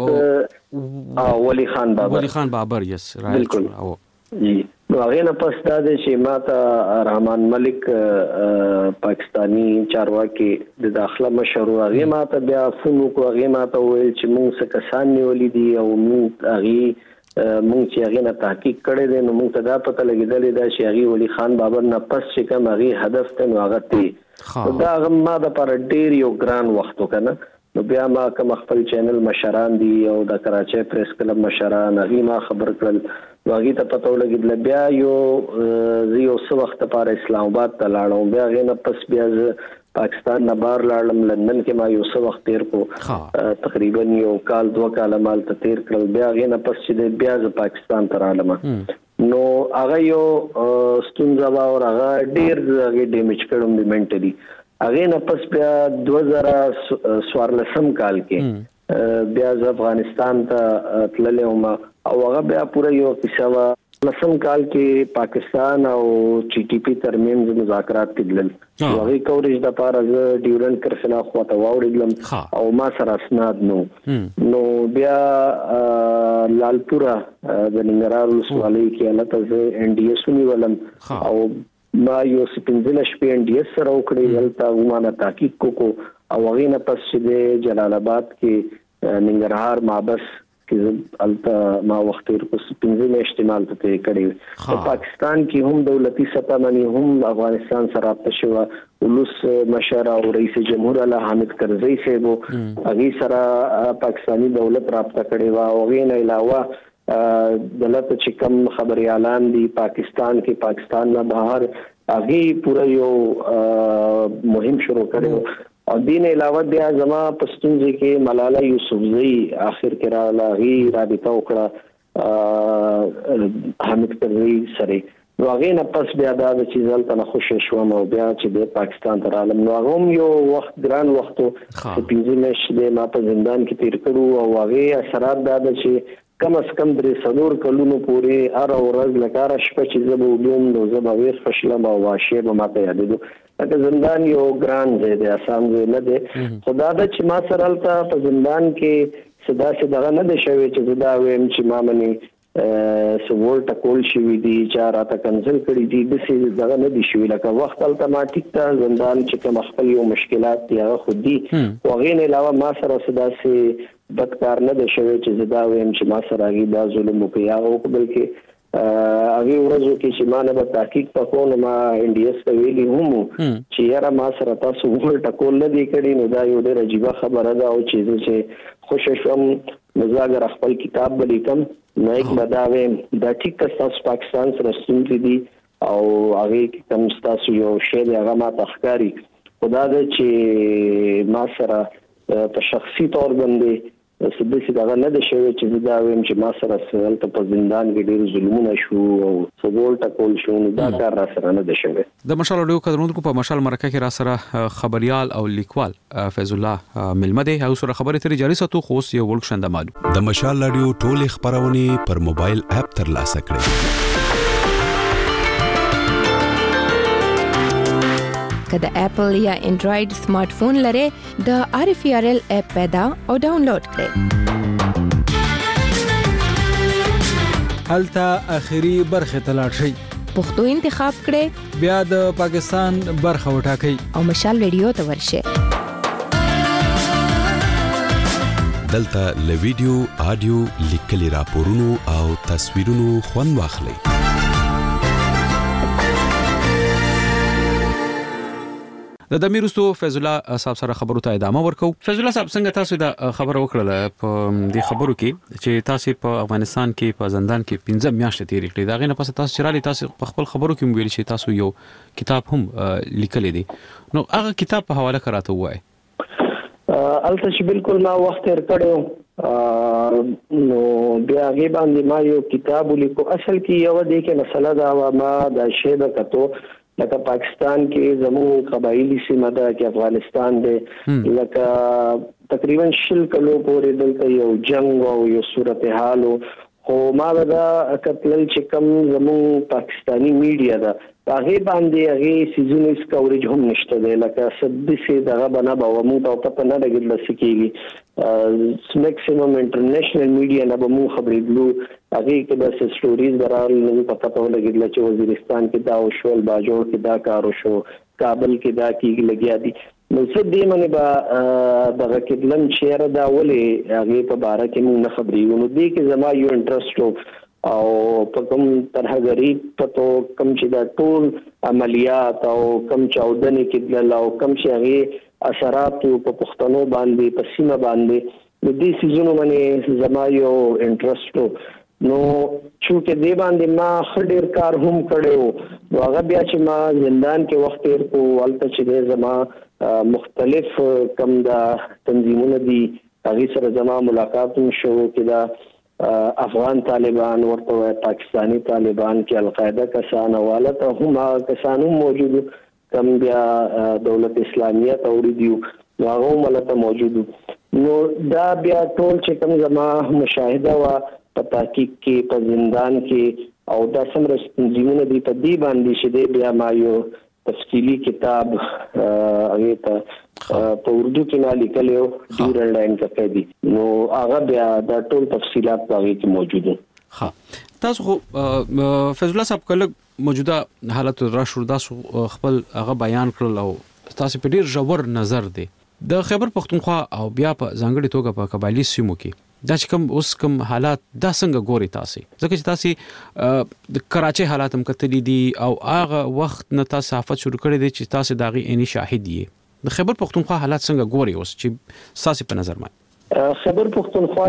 او ولی خان بابر ولی خان بابر یس بالکل او جی نو هغه نه پس دا چې ماته رحمان ملک پاکستانی چارواکي د داخله مشر هغه ماته بیا فونو کو هغه ماته ویل چې موږ څه کسان نیولې دي او موږ هغه موږ چې هغه نه تحقیق کړی دی نو موږ ته دا پته لګیدلې ده چې هغه ولی خان بابر نه پس چې کوم هغه هدف ته نو هغه تی دا هغه ما د پر ډیر یو ګران وخت وکنه نو بیا ما کوم خپل چینل مشران دي او د کراچۍ پریس کلب مشران هغه ما خبر کړل واغې ته پته ولګیدل بیا یو زیو څو وخت لپاره اسلام آباد ته لاړم بیا غینه پس بیا پاکستان نه بار لاړم لندن کې ما یو څو وخت تیر کو تقریبا یو کال دوه کال مال ته تیر کړل بیا غینه پس چې بیا ز پاکستان ته رالم نو هغه یو ستونزه وا او هغه ډیر هغه ډیمیج کړم دی منټلی هغه نه پس بیا دوه زره څوارلسم کال کې بیا ز افغانستان ته تللې وم او هغه بیا پوره یو قصه وا لسم کال کې پاکستان او ټي ټي پی ترمنځ مذاکرات کېدل هغه کوریج د پاره ز ډیورنډ کر خلاف خواته واوړل او ما سره اسناد نو نو بیا لالپورا د ننګرهار ولسوالۍ کې الته ز ان ډي اس ونیولم او ما یو سپینځل شپې ان ډي اس سره وکړې دلته ومانه تحقیق کو او هغه نه پس چې جلال آباد کې ننګرهار مابس کې الته ما وخت ورکو سپینځل استعمال ته کړی په پاکستان کې هم دولتي سطح باندې هم افغانستان سره رابطه شوه ولوس مشر او رئیس جمهور الله حامد کرزئی صاحب هغه سره پاکستانی دولت رابطه کړی و او غیر نه علاوه دلته چې کوم خبري اعلان دی پاکستان کې پاکستان نه بهر هغه پورا یو مهم شروع کړو او دین علاوه بیا زما پښتونځي کې ملاله یوسفزئی اخر کې را لغي رابطه وکړه حامد کرزئی سره نو هغه نه پس بیا دا چې ځلته نه خوشی شوم او بیا چې د پاکستان تر عالم نو هغه یو وخت ګران وختو په پنځه میاشتې د ما په زندان کې تیر کړو او هغه اثرات دا چې کم از کم درې څلور کلونو پورې هر ورځ لکاره شپه چې زه به ولوم نو زه به ویښ فشلم او واښې به ماته یادېدو لکه زندان یو ګران ځای دی اسان ځای نه دی خو دا ده چې ما سره هلته په زندان کې څه داسې دغه نه دی شوی چې زه دا وایم چې ما منې څه وول ټکول شوي دي چا راته کنسل کړي دي داسې دغه نه دي شوي لکه وخت هلته ما ټیک ته زندان چې کوم خپل یو مشکلات دي هغه خو دي خو هغې نه علاوه ما سره څه داسې بدکار نه دی شوی چې زه دا وایم چې ما سره هغې دا ظلم وکړي هغه وکړه بلکې هغې ورځو کې چې ما نه به تحقیق پکو نو ما این ډي اس ته ویلي هم چې یاره ما سره تاسو وول ټکول نه دی کړي نو دا یو ډېره عجیبه خبره ده او چې زه چې خوشی شوم نو زه اگر خپل کتاب به لیکم نو یک به دا وایم دا ټیک که ستاسو پاکستان سره ستونزې دي او هغې کې کوم ستاسو یو شی دی هغه ما ته ښکاري خو دا ده چې ما سره په شخصي طور باندې سدسي دغه نه دی شوی چې زه دا وایم چې ما سره هلته په زندان کې ډېر ظلمونه شو او څه ټکول شو نو دا کار را سره نه دی شوی د مشال اډیو قدرونکو په مشال مرکه کې را سره خبريال او لیکوال فیض الله ملمه دی او سره خبرې ترې جاري ساتو خو یو ورک شنده معلوم د مشال اډیو ټول خبرونه پر موبایل اپ تر لاسه کړئ که د اپل یا انډراید سمارټ فون لرئ د آر اف ای آر ال اپ پیدا او ډاونلوډ کړئ. هلته اخیری برخه ته لاړ شئ. پښتو انتخاب کړئ. بیا د پاکستان برخه وټاکئ او مشال ریډیو ته ورشئ. دلته له ویډیو، آډیو، لیکلي راپورونو او تصویرونو خوند واخلئ. د دمیرستو فیض الله صاحب سره خبرو ته ادامه ورکو. فیض الله صاحب څنګه تاسو د خبرو وکړه په دې خبرو کې چې تاسو په افغانستان کې په زندان کې پنځه میاشتې تیرې کړې دا غي نه پس تاسو چرالي تاسو په خپل خبرو کې ویل چې تاسو یو کتاب هم لیکلی دی نو هغه کتاب په حواله کراته وای البته چې بالکل ما وخت تر کړو نو بیا غي باندې ما یو کتاب لیکو اصل کې یو د کې مسله دا ما د شیبه کتو لکه پاکستان کې زموږ قبایلی سیمه ده کې افغانستان دی لکه تقریبا شل کلو پورې دلته یو جنگ او یو صورتحال خو ما دا کتل چې کوم زموږ پاکستانی میډیا ده هغه باندې هغه سیزون اس کورج هم نشته دی لکه سدسي دغه بنا به مو ته پته نه لګیدل سکیږي میکسیمم انټرنیشنل میډیا نه به مو خبرې بلو هغه کې د سټوریز درال نه پته ته لګیدل چې وزیرستان کې دا او شول باجوړ کې دا کار وشو کابل کې دا کیږي لګیا دي نو څه دې منه با دغه کې لم شهر دا ولې هغه په باره کې مو نه خبرې ونو دي کې زما یو انټرست او په کوم طرح غریب پتو کم چې دا ټول عملیات او کم چاودنې کې د لاو کم چې هغه اثرات په پښتنو باندې په سیمه باندې د دې سيزونو باندې زما یو انټرست نو چې دې باندې ما خډیر کار هم کړو نو هغه بیا چې ما زندان کې وخت تیر کو ولته چې زما مختلف کم دا تنظیمونه دي هغه سره زما ملاقات شو کې دا افغان طالبان ورته پاکستانی طالبان کې القاعده کسان حواله هم کسانو موجود کم بیا دولت اسلامیه توري دی هغه ملته موجود نو دا بیا ټول چې کوم زما مشاهده وا په تحقیق کې په زندان کې او دا څومره ستونزونه دي په دې باندې چې دی بیا ما یو تفصیلی کتاب هغه ته په اردو کې نه لیکل یو ډیورل لاین کې دی نو هغه بیا دا ټول تفصيلات هغه کې موجود دي. ها تاسو فیض الله صاحب کله موجوده حالت را شو تاسو خپل هغه بیان کړل او تاسو په ډیر ژور نظر دی د خیبر پختونخوا او بیا په ځانګړي توګه په قبایلی سیمو کې دا چې کوم اوس کوم حالات دا څنګه ګوري تاسو ځکه چې تاسو د کراچۍ حالات هم کتلې دي او هغه وخت نه تاسو صحافت شروع کړی دی چې تاسو داغي اني شاهد یې د خیبر پختونخوا حالات څنګه ګوري اوس چې تاسو په نظر مې خیبر پختونخوا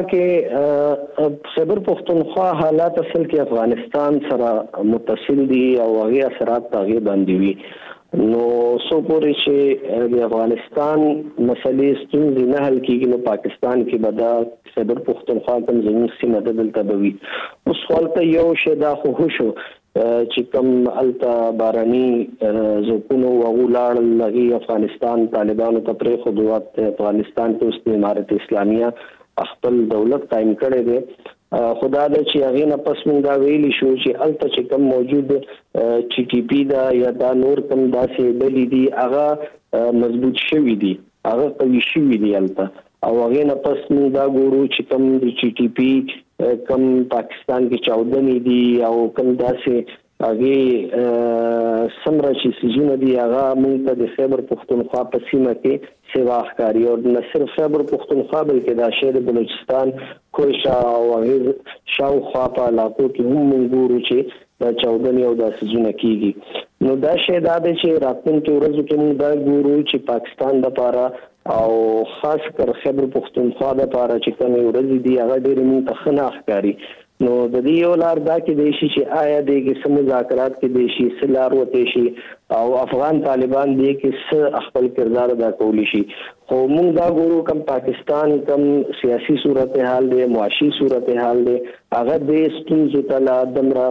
کې خیبر پختونخوا حالات اصل کې افغانستان سره متصل دي او هغه اثرات هغه باندې وي نو سو پورې چې د افغانستان مسلې ستونزې نه حل کیږي نو پاکستان کې بدا خیبر پختونخوا کوم زموږ سیمه ده دلته به وي اوس خپلته یو شی دا خو شو چې کوم التا باراني زکونو وغولار لغي افغانستان طالبانو ته پرې خدوات افغانستان کې اوس امارت اسلامیه خپل دولت قائم کړی دی خدا د چې هغه نه پس موږ دا ویلی شو چې الته چې کوم موجود ټي ټي پی دا یا دا نور کوم داسې بلې دي هغه مضبوط شوی دي هغه قوي شوی دي الته او هغه نه پس موږ دا ګورو چې کوم د ټي ټي پی کوم پاکستان کې چاودنې دي او کوم داسې هغه سمره چې سيزونه دي هغه موږ ته د خیبر پختونخوا په سیمه کې سیوا ښکاری او نه صرف خیبر پختونخوا بلکې د شهر بلوچستان کوشا او هغه شاوخوا په علاقو کې هم موږ ګورو چې د چاودنې او د سيزونه کیږي نو دا شی دا د چې راتلونکي ورځو کې موږ دا ګورو چې پاکستان د لپاره او خاص کر خیبر پختونخوا د لپاره چې کوم ورځ دي هغه ډېر موږ ته خناخ کاری نو د دې یو لار دا کې د شي چې آیا د قسم مذاکرات کې د شي سلار وته شي او افغان طالبان دې کې څه خپل کردار ادا کولی شي خو موږ دا ګورو کوم پاکستان کوم سیاسي صورتحال دی معاشي صورتحال دی هغه د ستونزو تل دمره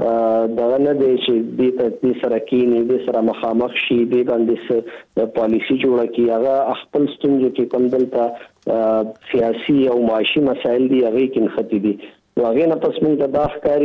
دغه نه دی چې د دې سره کې نه د سره مخامخ شي د باندې د پالیسي جوړه کی هغه خپل ستونزو کې کوم دلته سیاسي او معاشي مسایل دی هغه کې نختی دي واغې نه پس موږ ته دا ښکاری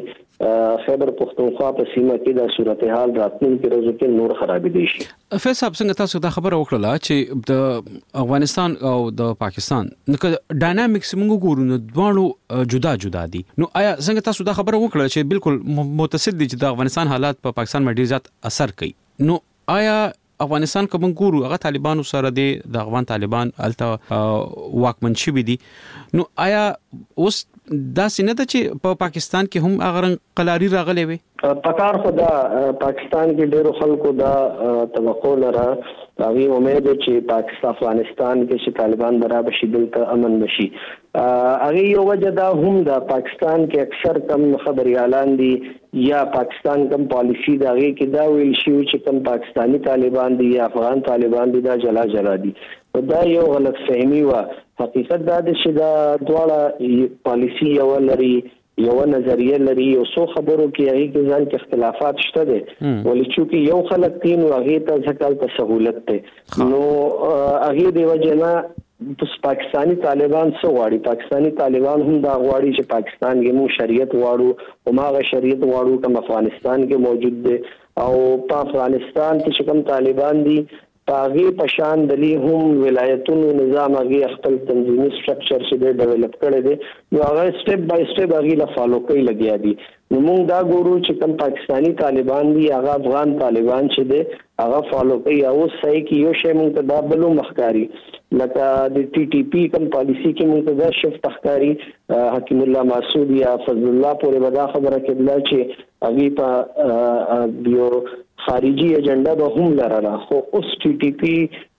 چې خیبر پختونخوا په سیمه کې د صورتحال راتلونکي ورځو کې نور خرابې دي شي فیصل صاحب څنګه تاسو دا خبره وکړه چې د افغانستان او د پاکستان نو ډاینامیکس موږ ګورو نو دواړو جدا جدا دي نو آیا څنګه تاسو دا خبره وکړه چې بالکل متصل دي چې د افغانستان حالات په پاکستان باندې زیات اثر کوي نو آیا افغانستان کوم ګورو هغه طالبانو سره د افغان طالبان الته واکمن شوي دي نو آیا اوس دا سینه ده چې په پاکستان کې هم هغه قلاری راغلي وي پکار خدا پاکستان کې ډېر خلکو دا توقع لره هغه امید چې پاکستان افغانستان کې چې طالبان برابر شي دلته امن بشي هغه یو وجه دا هم دا پاکستان کې اکثر کم خبري اعلان دي یا پاکستان کم پالیسی دا هغه کې دا ویل شي چې کم پاکستانی طالبان دي یا افغان طالبان دي دا جلا جلا دي دا یو غلط فهمي و حقیقت دا چې دا دواړه پالیسی یو لري یو نظریه لري او څو خبرو کې هغه کې ځان کې اختلافات شته دي ولې چې یو خلک تین او هغه ته ځکه ته سہولت ته نو هغه دی وجنا پاکستانی طالبان څو غواړي پاکستانی طالبان هم دا غواړي چې پاکستان کې مو شریعت واړو او ماغه شریعت واړو کوم افغانستان کې موجود دي او په افغانستان کې کوم طالبان دي پاغي پشان دلی هم ولایتونو نظام هغه خپل تنظیمي سټرکچر چې ډیولپ کړي دي نو هغه سټپ بای سټپ هغه لا فالو کوي لګیا دي نو موږ دا ګورو چې کوم پاکستانی طالبان دي هغه افغان طالبان چې دي هغه فالو کوي او صحیح کې یو شی موږ ته دا بلو مخکاری لکه د ټي ټي پی کوم پالیسی کې موږ ته دا شفت تخکاری حکیم الله مسعود یا فضل الله پورې ودا خبره کړل چې هغه په بیو خارجي ایجنډا به هم لرله خو اوس ټي ټي پی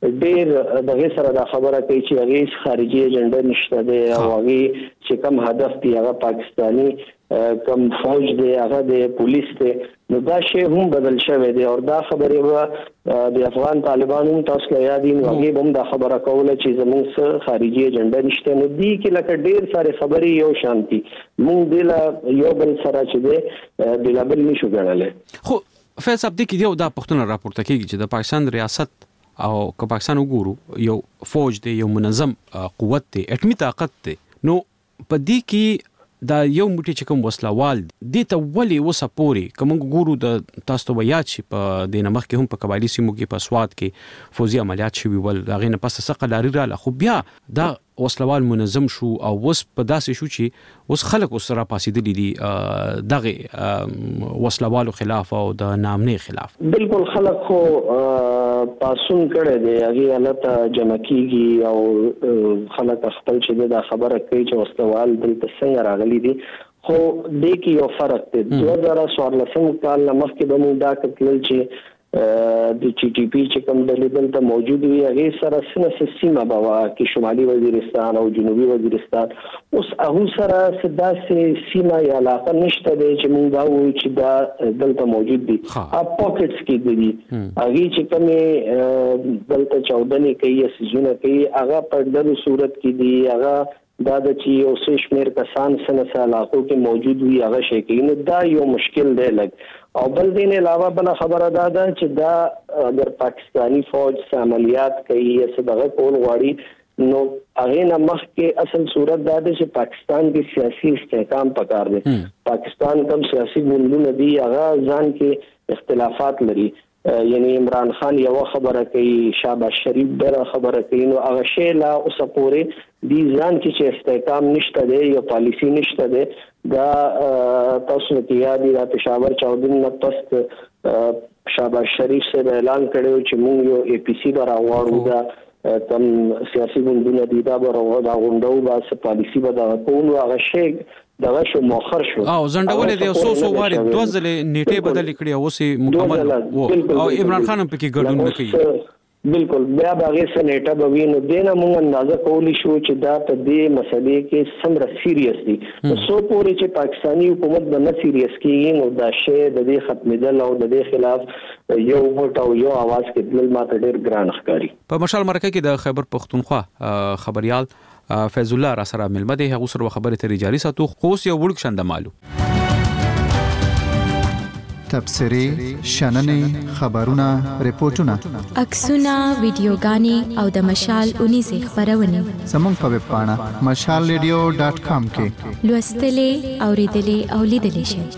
ډېر دغه سره دا خبره کوي چې هغه خارجي ایجنډا نشته دی او هغه چې کوم هدف دی هغه پاکستانی کم فوج دی هغه د پولیس دی نو دا شی هم بدل شوی دی او دا خبره و د افغان طالبانو تاسو له یادین هغه هم دا خبره کوله چې زموږ سره خارجي ایجنډا نشته نو دی کې لکه ډېر ساره خبري یو شانتي موږ د یو بل سره چې دی بلابل نشو ګڼلې خو فیصل صاحب د کې یو دا پښتون راپورته کیږي چې د پاکستان ریاست او که پاکستان وګورو یو فوج دی یو منظم قوت دی اټمی طاقت دی نو په دې کې دا یو موټی چې کوم وسلوال دي ته ولې وسپوري کوم ګورو د تاسو ته یاد شي په د نمخ کې هم په قبایلی سیمو کې په سواد کې فوزي عملیات شوي ول هغه نه پس څه قلاری را خو بیا دا وسلوال منظم شو او وس په داسې شو چې وس خلک سره پاسېدلي دي دغه وسلوالو خلاف او د نامنې خلاف بالکل خلک خو پاسون کړي دي هغه حالت جمع کیږي او خلک خپل چې دا خبره کوي چې وسلوال دلته څنګه راغلي دي خو د کې یو فرق دی دوه هزار څوارلسم کال مخکې به موږ دا کتل چې د ټي ټي پی چې کوم د لیدل ته موجود وي هغه سره سنه سیمه بوا کې شمالي وزیرستان او جنوبي وزیرستان اوس هغه سره سدا سي سیمه یا علاقه نشته دی چې موږ دا وایو چې دا دلته موجود دي ا پاکټس کې دي هغه چې کومه دلته چودنې کوي سيزونه کوي هغه په دغه صورت کې دي هغه دا د چې یو څه شمیر کسان سنه علاقو کې موجود وي هغه شي کې نو دا یو مشکل دی لګ او بل دین علاوه بل خبره دا ده چې دا اگر پاکستانی فوج عملیات کوي یا څه دغه کول غواړي نو هغه نه مخکې اصل صورت دا ده چې پاکستان کې سیاسي استحکام پکار دی پاکستان کوم سیاسي ګوندونه دي هغه ځان کې اختلافات لري یعنی عمران خان یو خبره کوي شهباز شریف بل خبره کوي نو هغه شی لا اوس پورې دي ځان کې چې استحکام نشته دی یو پالیسی نشته دی دا تاسو ته یاد دی چې پېښور چودن نه پس شهباز شریف سے اعلان کړو چې موږ یو اے پی سی راوړو دا تم سیاسي ګوندونه دي دا راوړو دا غونډو با پالیسی به دا کوو هغه شی دغه شو مؤخر شو او زنډولې د سو سو واري دوه ځلې نیټه بدل کړي او سي مکمل او عمران خان هم پکې ګډون وکړي بالکل بیا باغې سره نیټه به وینو دینه موږ اندازه کولی شو چې دا په دې مسلې کې څومره سیریس دي سو پورې چې پاکستانی حکومت به نه سیریس کیږي نو دا شی د دې ختمېدل او د دې خلاف یو وټ او یو आवाज کې بل ماته ډېر ګران ښکاري په مشال مرکه کې د خیبر پختونخوا خبريال فیض الله را سره ملمه ده هغه سره خبره تری جاری ساتو خو یو وړ شند مالو تبصری شننې خبرونه ریپورتونه عکسونه ویډیوګانې او د مشال اونې سه خبرونه زموږ په ویب پاڼه مشال ریډیو ډاٹ کام کې لوستلې اوریدلې او لیدلې شئ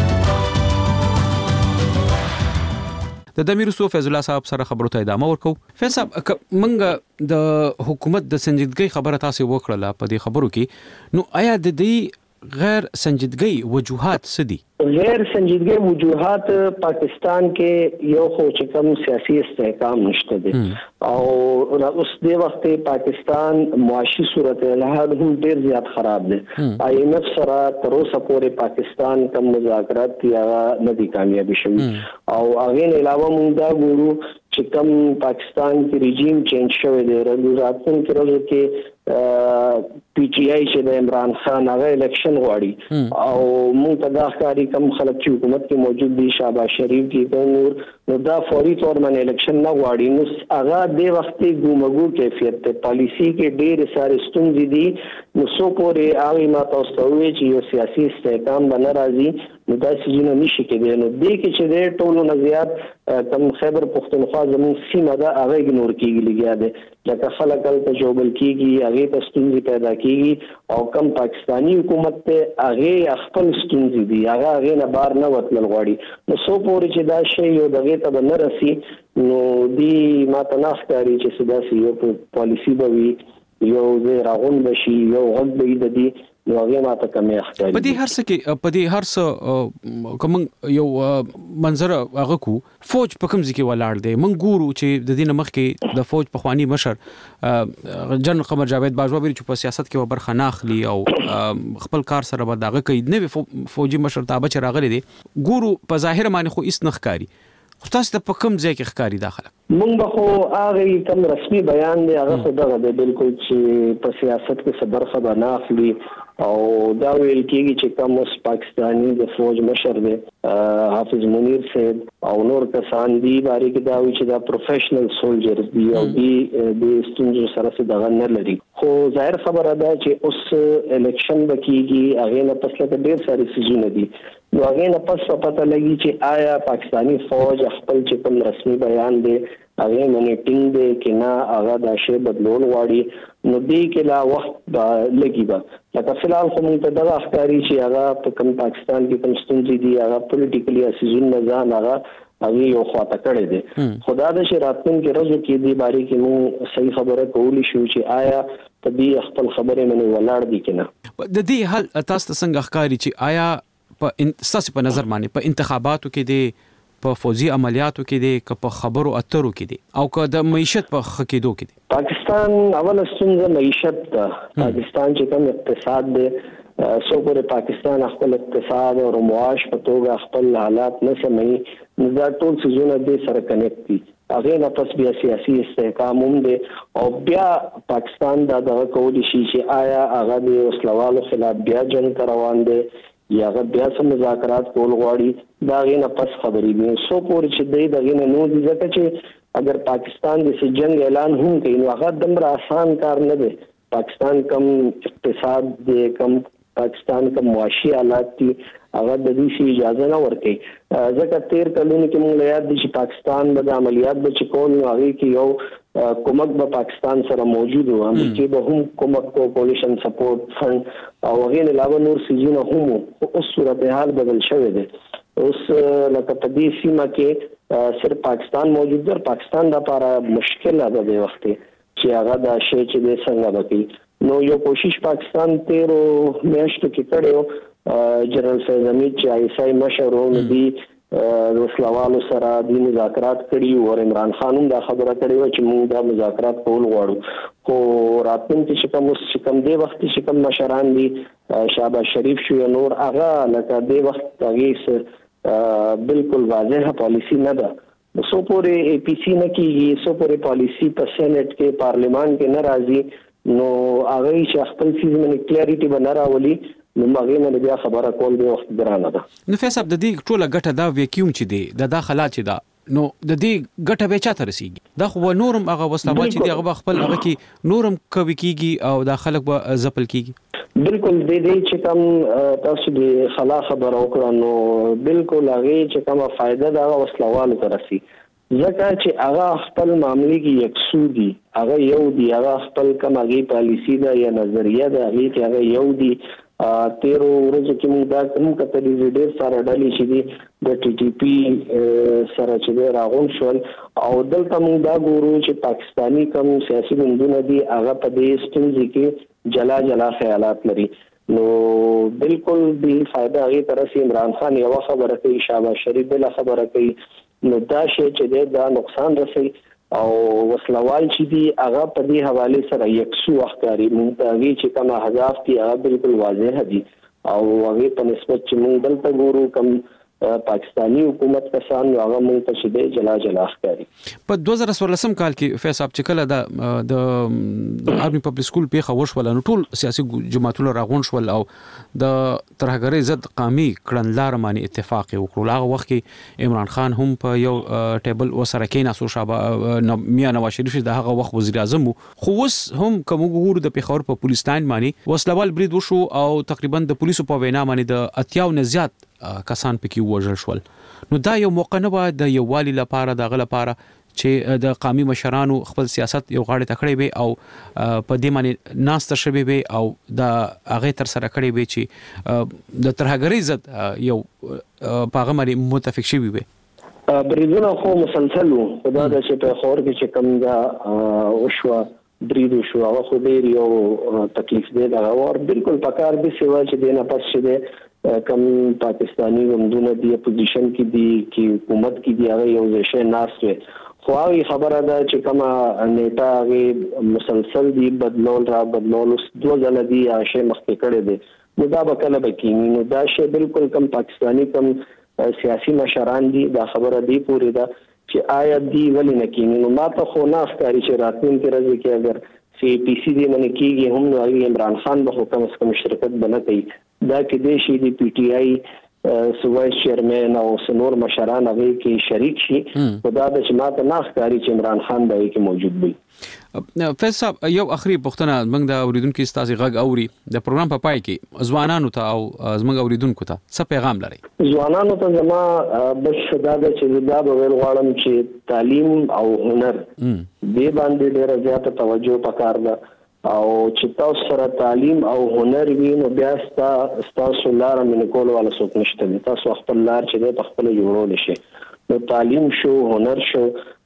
د دمیر سو فیض الله صاحب سره خبرو ته ادامه ورکو فیض صاحب منګه د حکومت د سنجیدګۍ خبره تاسو وکړه په دې خبرو کې نو آیا د دې غیر سنجیدګۍ وجوهات څه دي غیر سنجیدګۍ وجوهات پاکستان کې یو خو چې کوم سیاسي استحکام نشته دي او اوس د وخت پاکستان معاشي صورتحال هم ډیر زیات خراب دي آی ایم ایف سره تر اوسه پورې پاکستان کوم مذاکرات یا نه دي کامیابی شوی او هغه نه علاوه موږ دا ګورو چې کوم پاکستان کې رژیم چینج شوی دی راتلونکي کې ورځو کې پی ټی آی چې د عمران خان هغه الیکشن غواړي او موږ ته دا ښکاري کوم خلک چې حکومت کې موجود دي شهباز شریف کی نور نو دا فوري تور باندې الیکشن نه غواړي نو هغه د وخت ګومګو کیفیت ته پالیسی کې ډېر ساري ستونزې دي نو سو پورې هغه ما تاسو ته وی چې یو سیاسي استحکام باندې راځي نو دا څه نه نشي کېدای نو د کې چې د ټولو نظریات کم خیبر پختونخوا زموږ سیمه دا هغه اګنور کیږي لګیا دي لکه خلک ته جوړل کیږي هغه ته ستونزې پیدا کیږي او کم پاکستانی حکومت ته هغه خپل ستونزې دي هغه هغه نه بار نه وتل غواړي نو سو پورې چې دا شی یو دغه ته نه رسی نو دی ماته نه ښکاري چې سدا سی یو پالیسی به وي یو زه راغون بشي یو غږ به د دې نو هغه ماته کمه ښکاري په دې هر څه کې په دې هر څه کوم یو منظر هغه کو فوج په کوم ځکه ولاړ دی من ګورو چې د دې مخ کې د فوج په خواني مشر جنرال قمر جاوید باجوا ویل چې په سیاست کې برخه ناخلي او خپل کار سره به داغه کوي نه فوجي مشر تابع چې راغلي دي ګورو په ظاهر باندې خو اس نخکاری خو تاسو ته په کوم ځای کې ښکاری داخله مونږ به خو هغه کوم رسمي بیان دی هغه خو دغه دی بالکل چې په سیاست کې څه برخه به نه اخلي او دا ویل کېږي چې کوم اوس پاکستانی د فوج مشر دی حافظ منیر صاحب او نور کسان دي باره کې دا وی چې دا پروفیشنل سولجرز دي او دي د ستونزو سره څه دغه نه لري خو ظاهر خبره ده چې اوس الیکشن بکیږي هغه نه پس له ډېر ساري سيزونه دي نو هغه نه پس پته لګي چې آیا پاکستانی فوج خپل چې کوم رسمي بیان دی هغه منیټینګ دی کې نه هغه د شی بدلول غواړي نو دې کې لا وخت لګي به لکه فلحال خو موږ ته دا ښکاري چې هغه په کوم پاکستان کې کوم ستونزې دي هغه پولیټیکلی اسیزون نه ځان هغه هغه یو خواته کړی دی خدا د شراتن کې رزو کې دی باری کې موږ صحیح خبره کولی شو چې آیا په دې خپل خبره منو ولاړ دي کنه د دې حل تاسو څنګه ښکاري چې آیا په تاسو په نظر باندې په انتخاباتو کې دی په فوزي عملیاتو کې دی که په خبرو اترو کې دی او که د معیشت په خکېدو کې دی پاکستان اول ستونزه معیشت ده پاکستان چې کوم اقتصاد دی سو پر پاکستان خپل اقتصاد او معاش په توګه خپل حالات نه سمي دا ټول څه دې سره کنیکټ دي هغه نه پس بیا سیاسي استحکام هم دی او بیا پاکستان دا دغه کولی شي چې آیا هغه د وسلوالو خلاف بیا جنګ روان دی یا هغه بیا سم مذاکرات کول غواړي دا غي نه پس خبرې دي سو پور چې دې دغه نه نو دي ځکه چې اگر پاکستان د جنگ اعلان هم کوي نو هغه دمر آسان کار نه دی پاکستان کم اقتصاد د کم پاکستان کوم معاشي حالات دي هغه د دې شي اجازه نه ورکړي. ځکه تیر کلونو کې موږ یاد دي چې پاکستان د عملیات د چکول نو هغه کې یو کومک به پاکستان سره موجود و، امریکای به هم کومک کو کولیشن سپورټ فند او هغه علاوه نور سيزونه هم اوس صورتحال بدل شوې ده. اوس لکه په دې سیمه کې صرف پاکستان موجود دی. پاکستان لپاره مشکل ده د وخت چې هغه د شی چې د څنګه وکړي. نو یو کوشش پاکستان تیرو میاشتو کې کړو، جنرال فیض حمید چې آیسای مشر و دی وسلوالو سره د مذاکرات کړي او عمران خان هم دا خبره کړې و چې موږ دا مذاکرات کول غواړو. خو راتلونکي چې کوم چې کوم دی وخت چې کوم مشران دي شهباز شریف شو یا نور هغه لکه دی وخت هغه بالکل واضح پالیسی نه ده. سو پورې ای پی سی نه کیږي، سو پورې پالیسی په سېنات کې پارلیمان کې نه راځي، نو هغه چې خپل چیز باندې کلیریټي بنا راولي نو هغه نه بیا خبره کول به وخت درانه ده. نو فیصل د دې ټوله ګټه دا ویکیوم چې دی د داخلات چې دا نو د دې ګټه به چاته رسیږي؟ دا خو نورم هغه وسلوات چې دی هغه خپل هغه کې نورم کوي کیږي او دا خلک به زپل کیږي. بالکل د دې چې کوم تاسو د خلا خبر وکړو نو بالکل هغه چې کومه فائدہ دا وسلوالو ترسي، ځکه چې هغه خپل معاملې کې یکسو دي، هغه یو دی، هغه خپل کوم هغه پالیسی دا یا نظریه دا هغه کې هغه یو دی. تیرو ورځو کې موږ دا کوم کتلی ډېر سره ډلې چې دي د ټي ټي پی سره چې راغون شول او دلته موږ دا ګورو چې پاکستانی کوم سیاسي ګوندونه دي هغه په دې ستونزې کې جلا جلا خیالات لري. نو بالکل به فائدہ هغه طرف عمران خان یو خبره کوي، شهباز شریف بل خبره کوي، نو دا شی چې دا نقصان رسي او وسلوال چې دی هغه په دې حواله سره یکسو اخکاری مونږ ته هغه چې کوم اهداف دي هغه بالکل واضح دي او هغه په نسبت چې مونږ دلته ګورو کوم پاکستانی حکومت کسان هغه مونږ ته شیدې جلا جلا اخکاری. په دوه زره څوارلسم کال کې فیصل چې کله د د آرمي پبلک سکول پیښه وشول نو ټول سیاسي جماعتونو راغون شول او د ترهګرۍ ضد قومي کړنلار باندې اتفاق وکړو. هغه وخت کې عمران خان هم په یو ټیبل وسره کې ناسو شابه میا نواز شریف د هغه وخت وزیر اعظم، خو اوس هم کوم ګورو د پیښور په پولیس لاین باندې وسلوال برید وشو او تقریبا د پولیسو په وینا باندې د اتیاو نه زیات کسان پکې وژل شول. نو دا یو موقع نه و د یو والی لپاره د غل لپاره چې د قومي مشرانو خپل سیاست یو غاړه تکړه وي او په دې باندې ناست شوي وي او د هغه تر سره کړي وي چې د ترهګرۍ ضد یو پاغه باندې متفق شوي وي. بریدونه خو مسلسل وو، خدا د چې په خور کې چې کوم دا وشو بریدو شو هغه خو ډیر یو تکلیف دی دا اور بالکل پکار دي سیوا چې دینه پس چې کم پاکستانی غندونه دی اپوزیشن کې دي کې حکومت کې دی هغه یو ځای ناس وي، خو هغه خبره ده چې کما نیتا هغه مسلسل دی بدلول را بدلول اوس دوه ځله دی هغه شی مخکې کړی دی. نو دا به کله به کېږي، نو دا شی بالکل کم پاکستانی کم سیاسي مشران دي دا خبره دی پوری ده چې آیا دی ولې نه کېږي. نو ما ته خو نه ښکاري چې راتلونکي ورځې کې اگر سی پی سی دی باندې کېږي هم نو عمران خان به کم از کم شرکت بنه کوي. دا کې د شي دی پی ټی آی سوایس چیرمن او سنور مشران هغه کې شریک شي، خدا د جماعت نه ښکاری چې عمران خان به کې موجود وي. فیصل صاحب یو اخري پوښتنه موږ د اوریدونکو ستاسو غږ اوري د پروګرام په پای کې ځوانانو ته او زموږ اوریدونکو ته څه پیغام لري؟ ځوانانو ته زما بس دا د چې دا به ویل غواړم چې تعلیم او هنر دې باندې ډېر زیات توجه پکار ده او چې تاسو سره تعلیم او هنر وي نو بیا تاسو لار من کول ولا څوک نشته، تاسو خپل لار چې په خپل جوړول شي. نو تعلیم شو هنر شو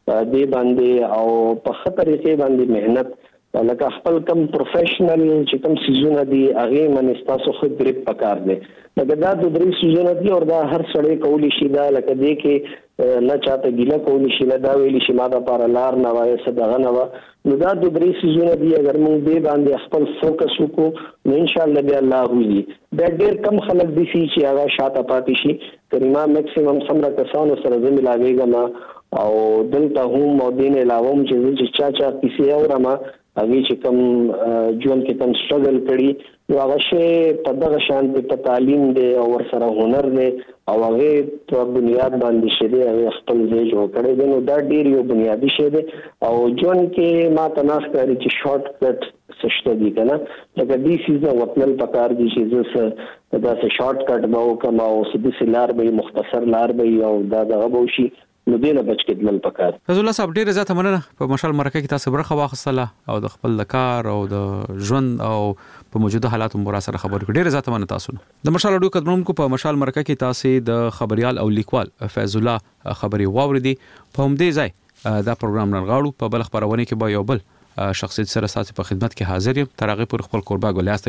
دې باندې او په خطر کې باندې مهنت لکه خپل کم پروفیشنل چې کوم سيزونه دي هغه من تاسو خو ګریپ پکار دي. لکه دا د درې سيزونه دي او دا هر سړی کولی شي دا لکه دې کې نه چاته ګیله کولی شي دا ویلی شي ما دا پر لار نه وای صدغه نه و. نو دا د درې سيزونه دي اگر موږ دې باندې خپل فوکس وکړو نو ان شاء الله بیا الله ویلي. دا ډېر کم خلک دي چې هغه شاته پاتې شي. کریما میکسیمم سمره کسانو سره زمي لاګيګم او دلته هم او دین علاوه چې چې چا چا کیسه اورما هغه چې کوم ژوند کې کوم سټرګل کړي نو هغه شی په دغه شان په تعلیم دی او ورسره هنر دی او هغه په بنیاد باندې شری هغه خپل ځای جوړ کړی دی نو دا ډیر یو بنیادی شی دی او ژوند کې ما تناس کوي چې شارټ کټ سشته دي کنه لکه دې سیزه وتل پکار دي چې زه دا څه شارټ کټ به وکم او سیده سلار به مختصر لار به او دا دغه بوشي نو دې نه بچ کېدل پکار رسول الله صاحب ډیره زیاته مننه په مشال مرکه کې تاسو برخه واخصله او د خپل کار او د ژوند او په موجوده حالاتو مر سره خبرې کړې ډیره زیاته مننه تاسو د مشال اډو قدمونکو په مشال مرکه کې تاسو د خبريال او لیکوال فیض الله خبري واوریدي په همدې ځای دا پروګرام نغاړو په بل خبرونه کې به یو بل شخصیت سره ساتي په خدمت کې حاضر یم تر هغه پر خپل قربا ګلیاست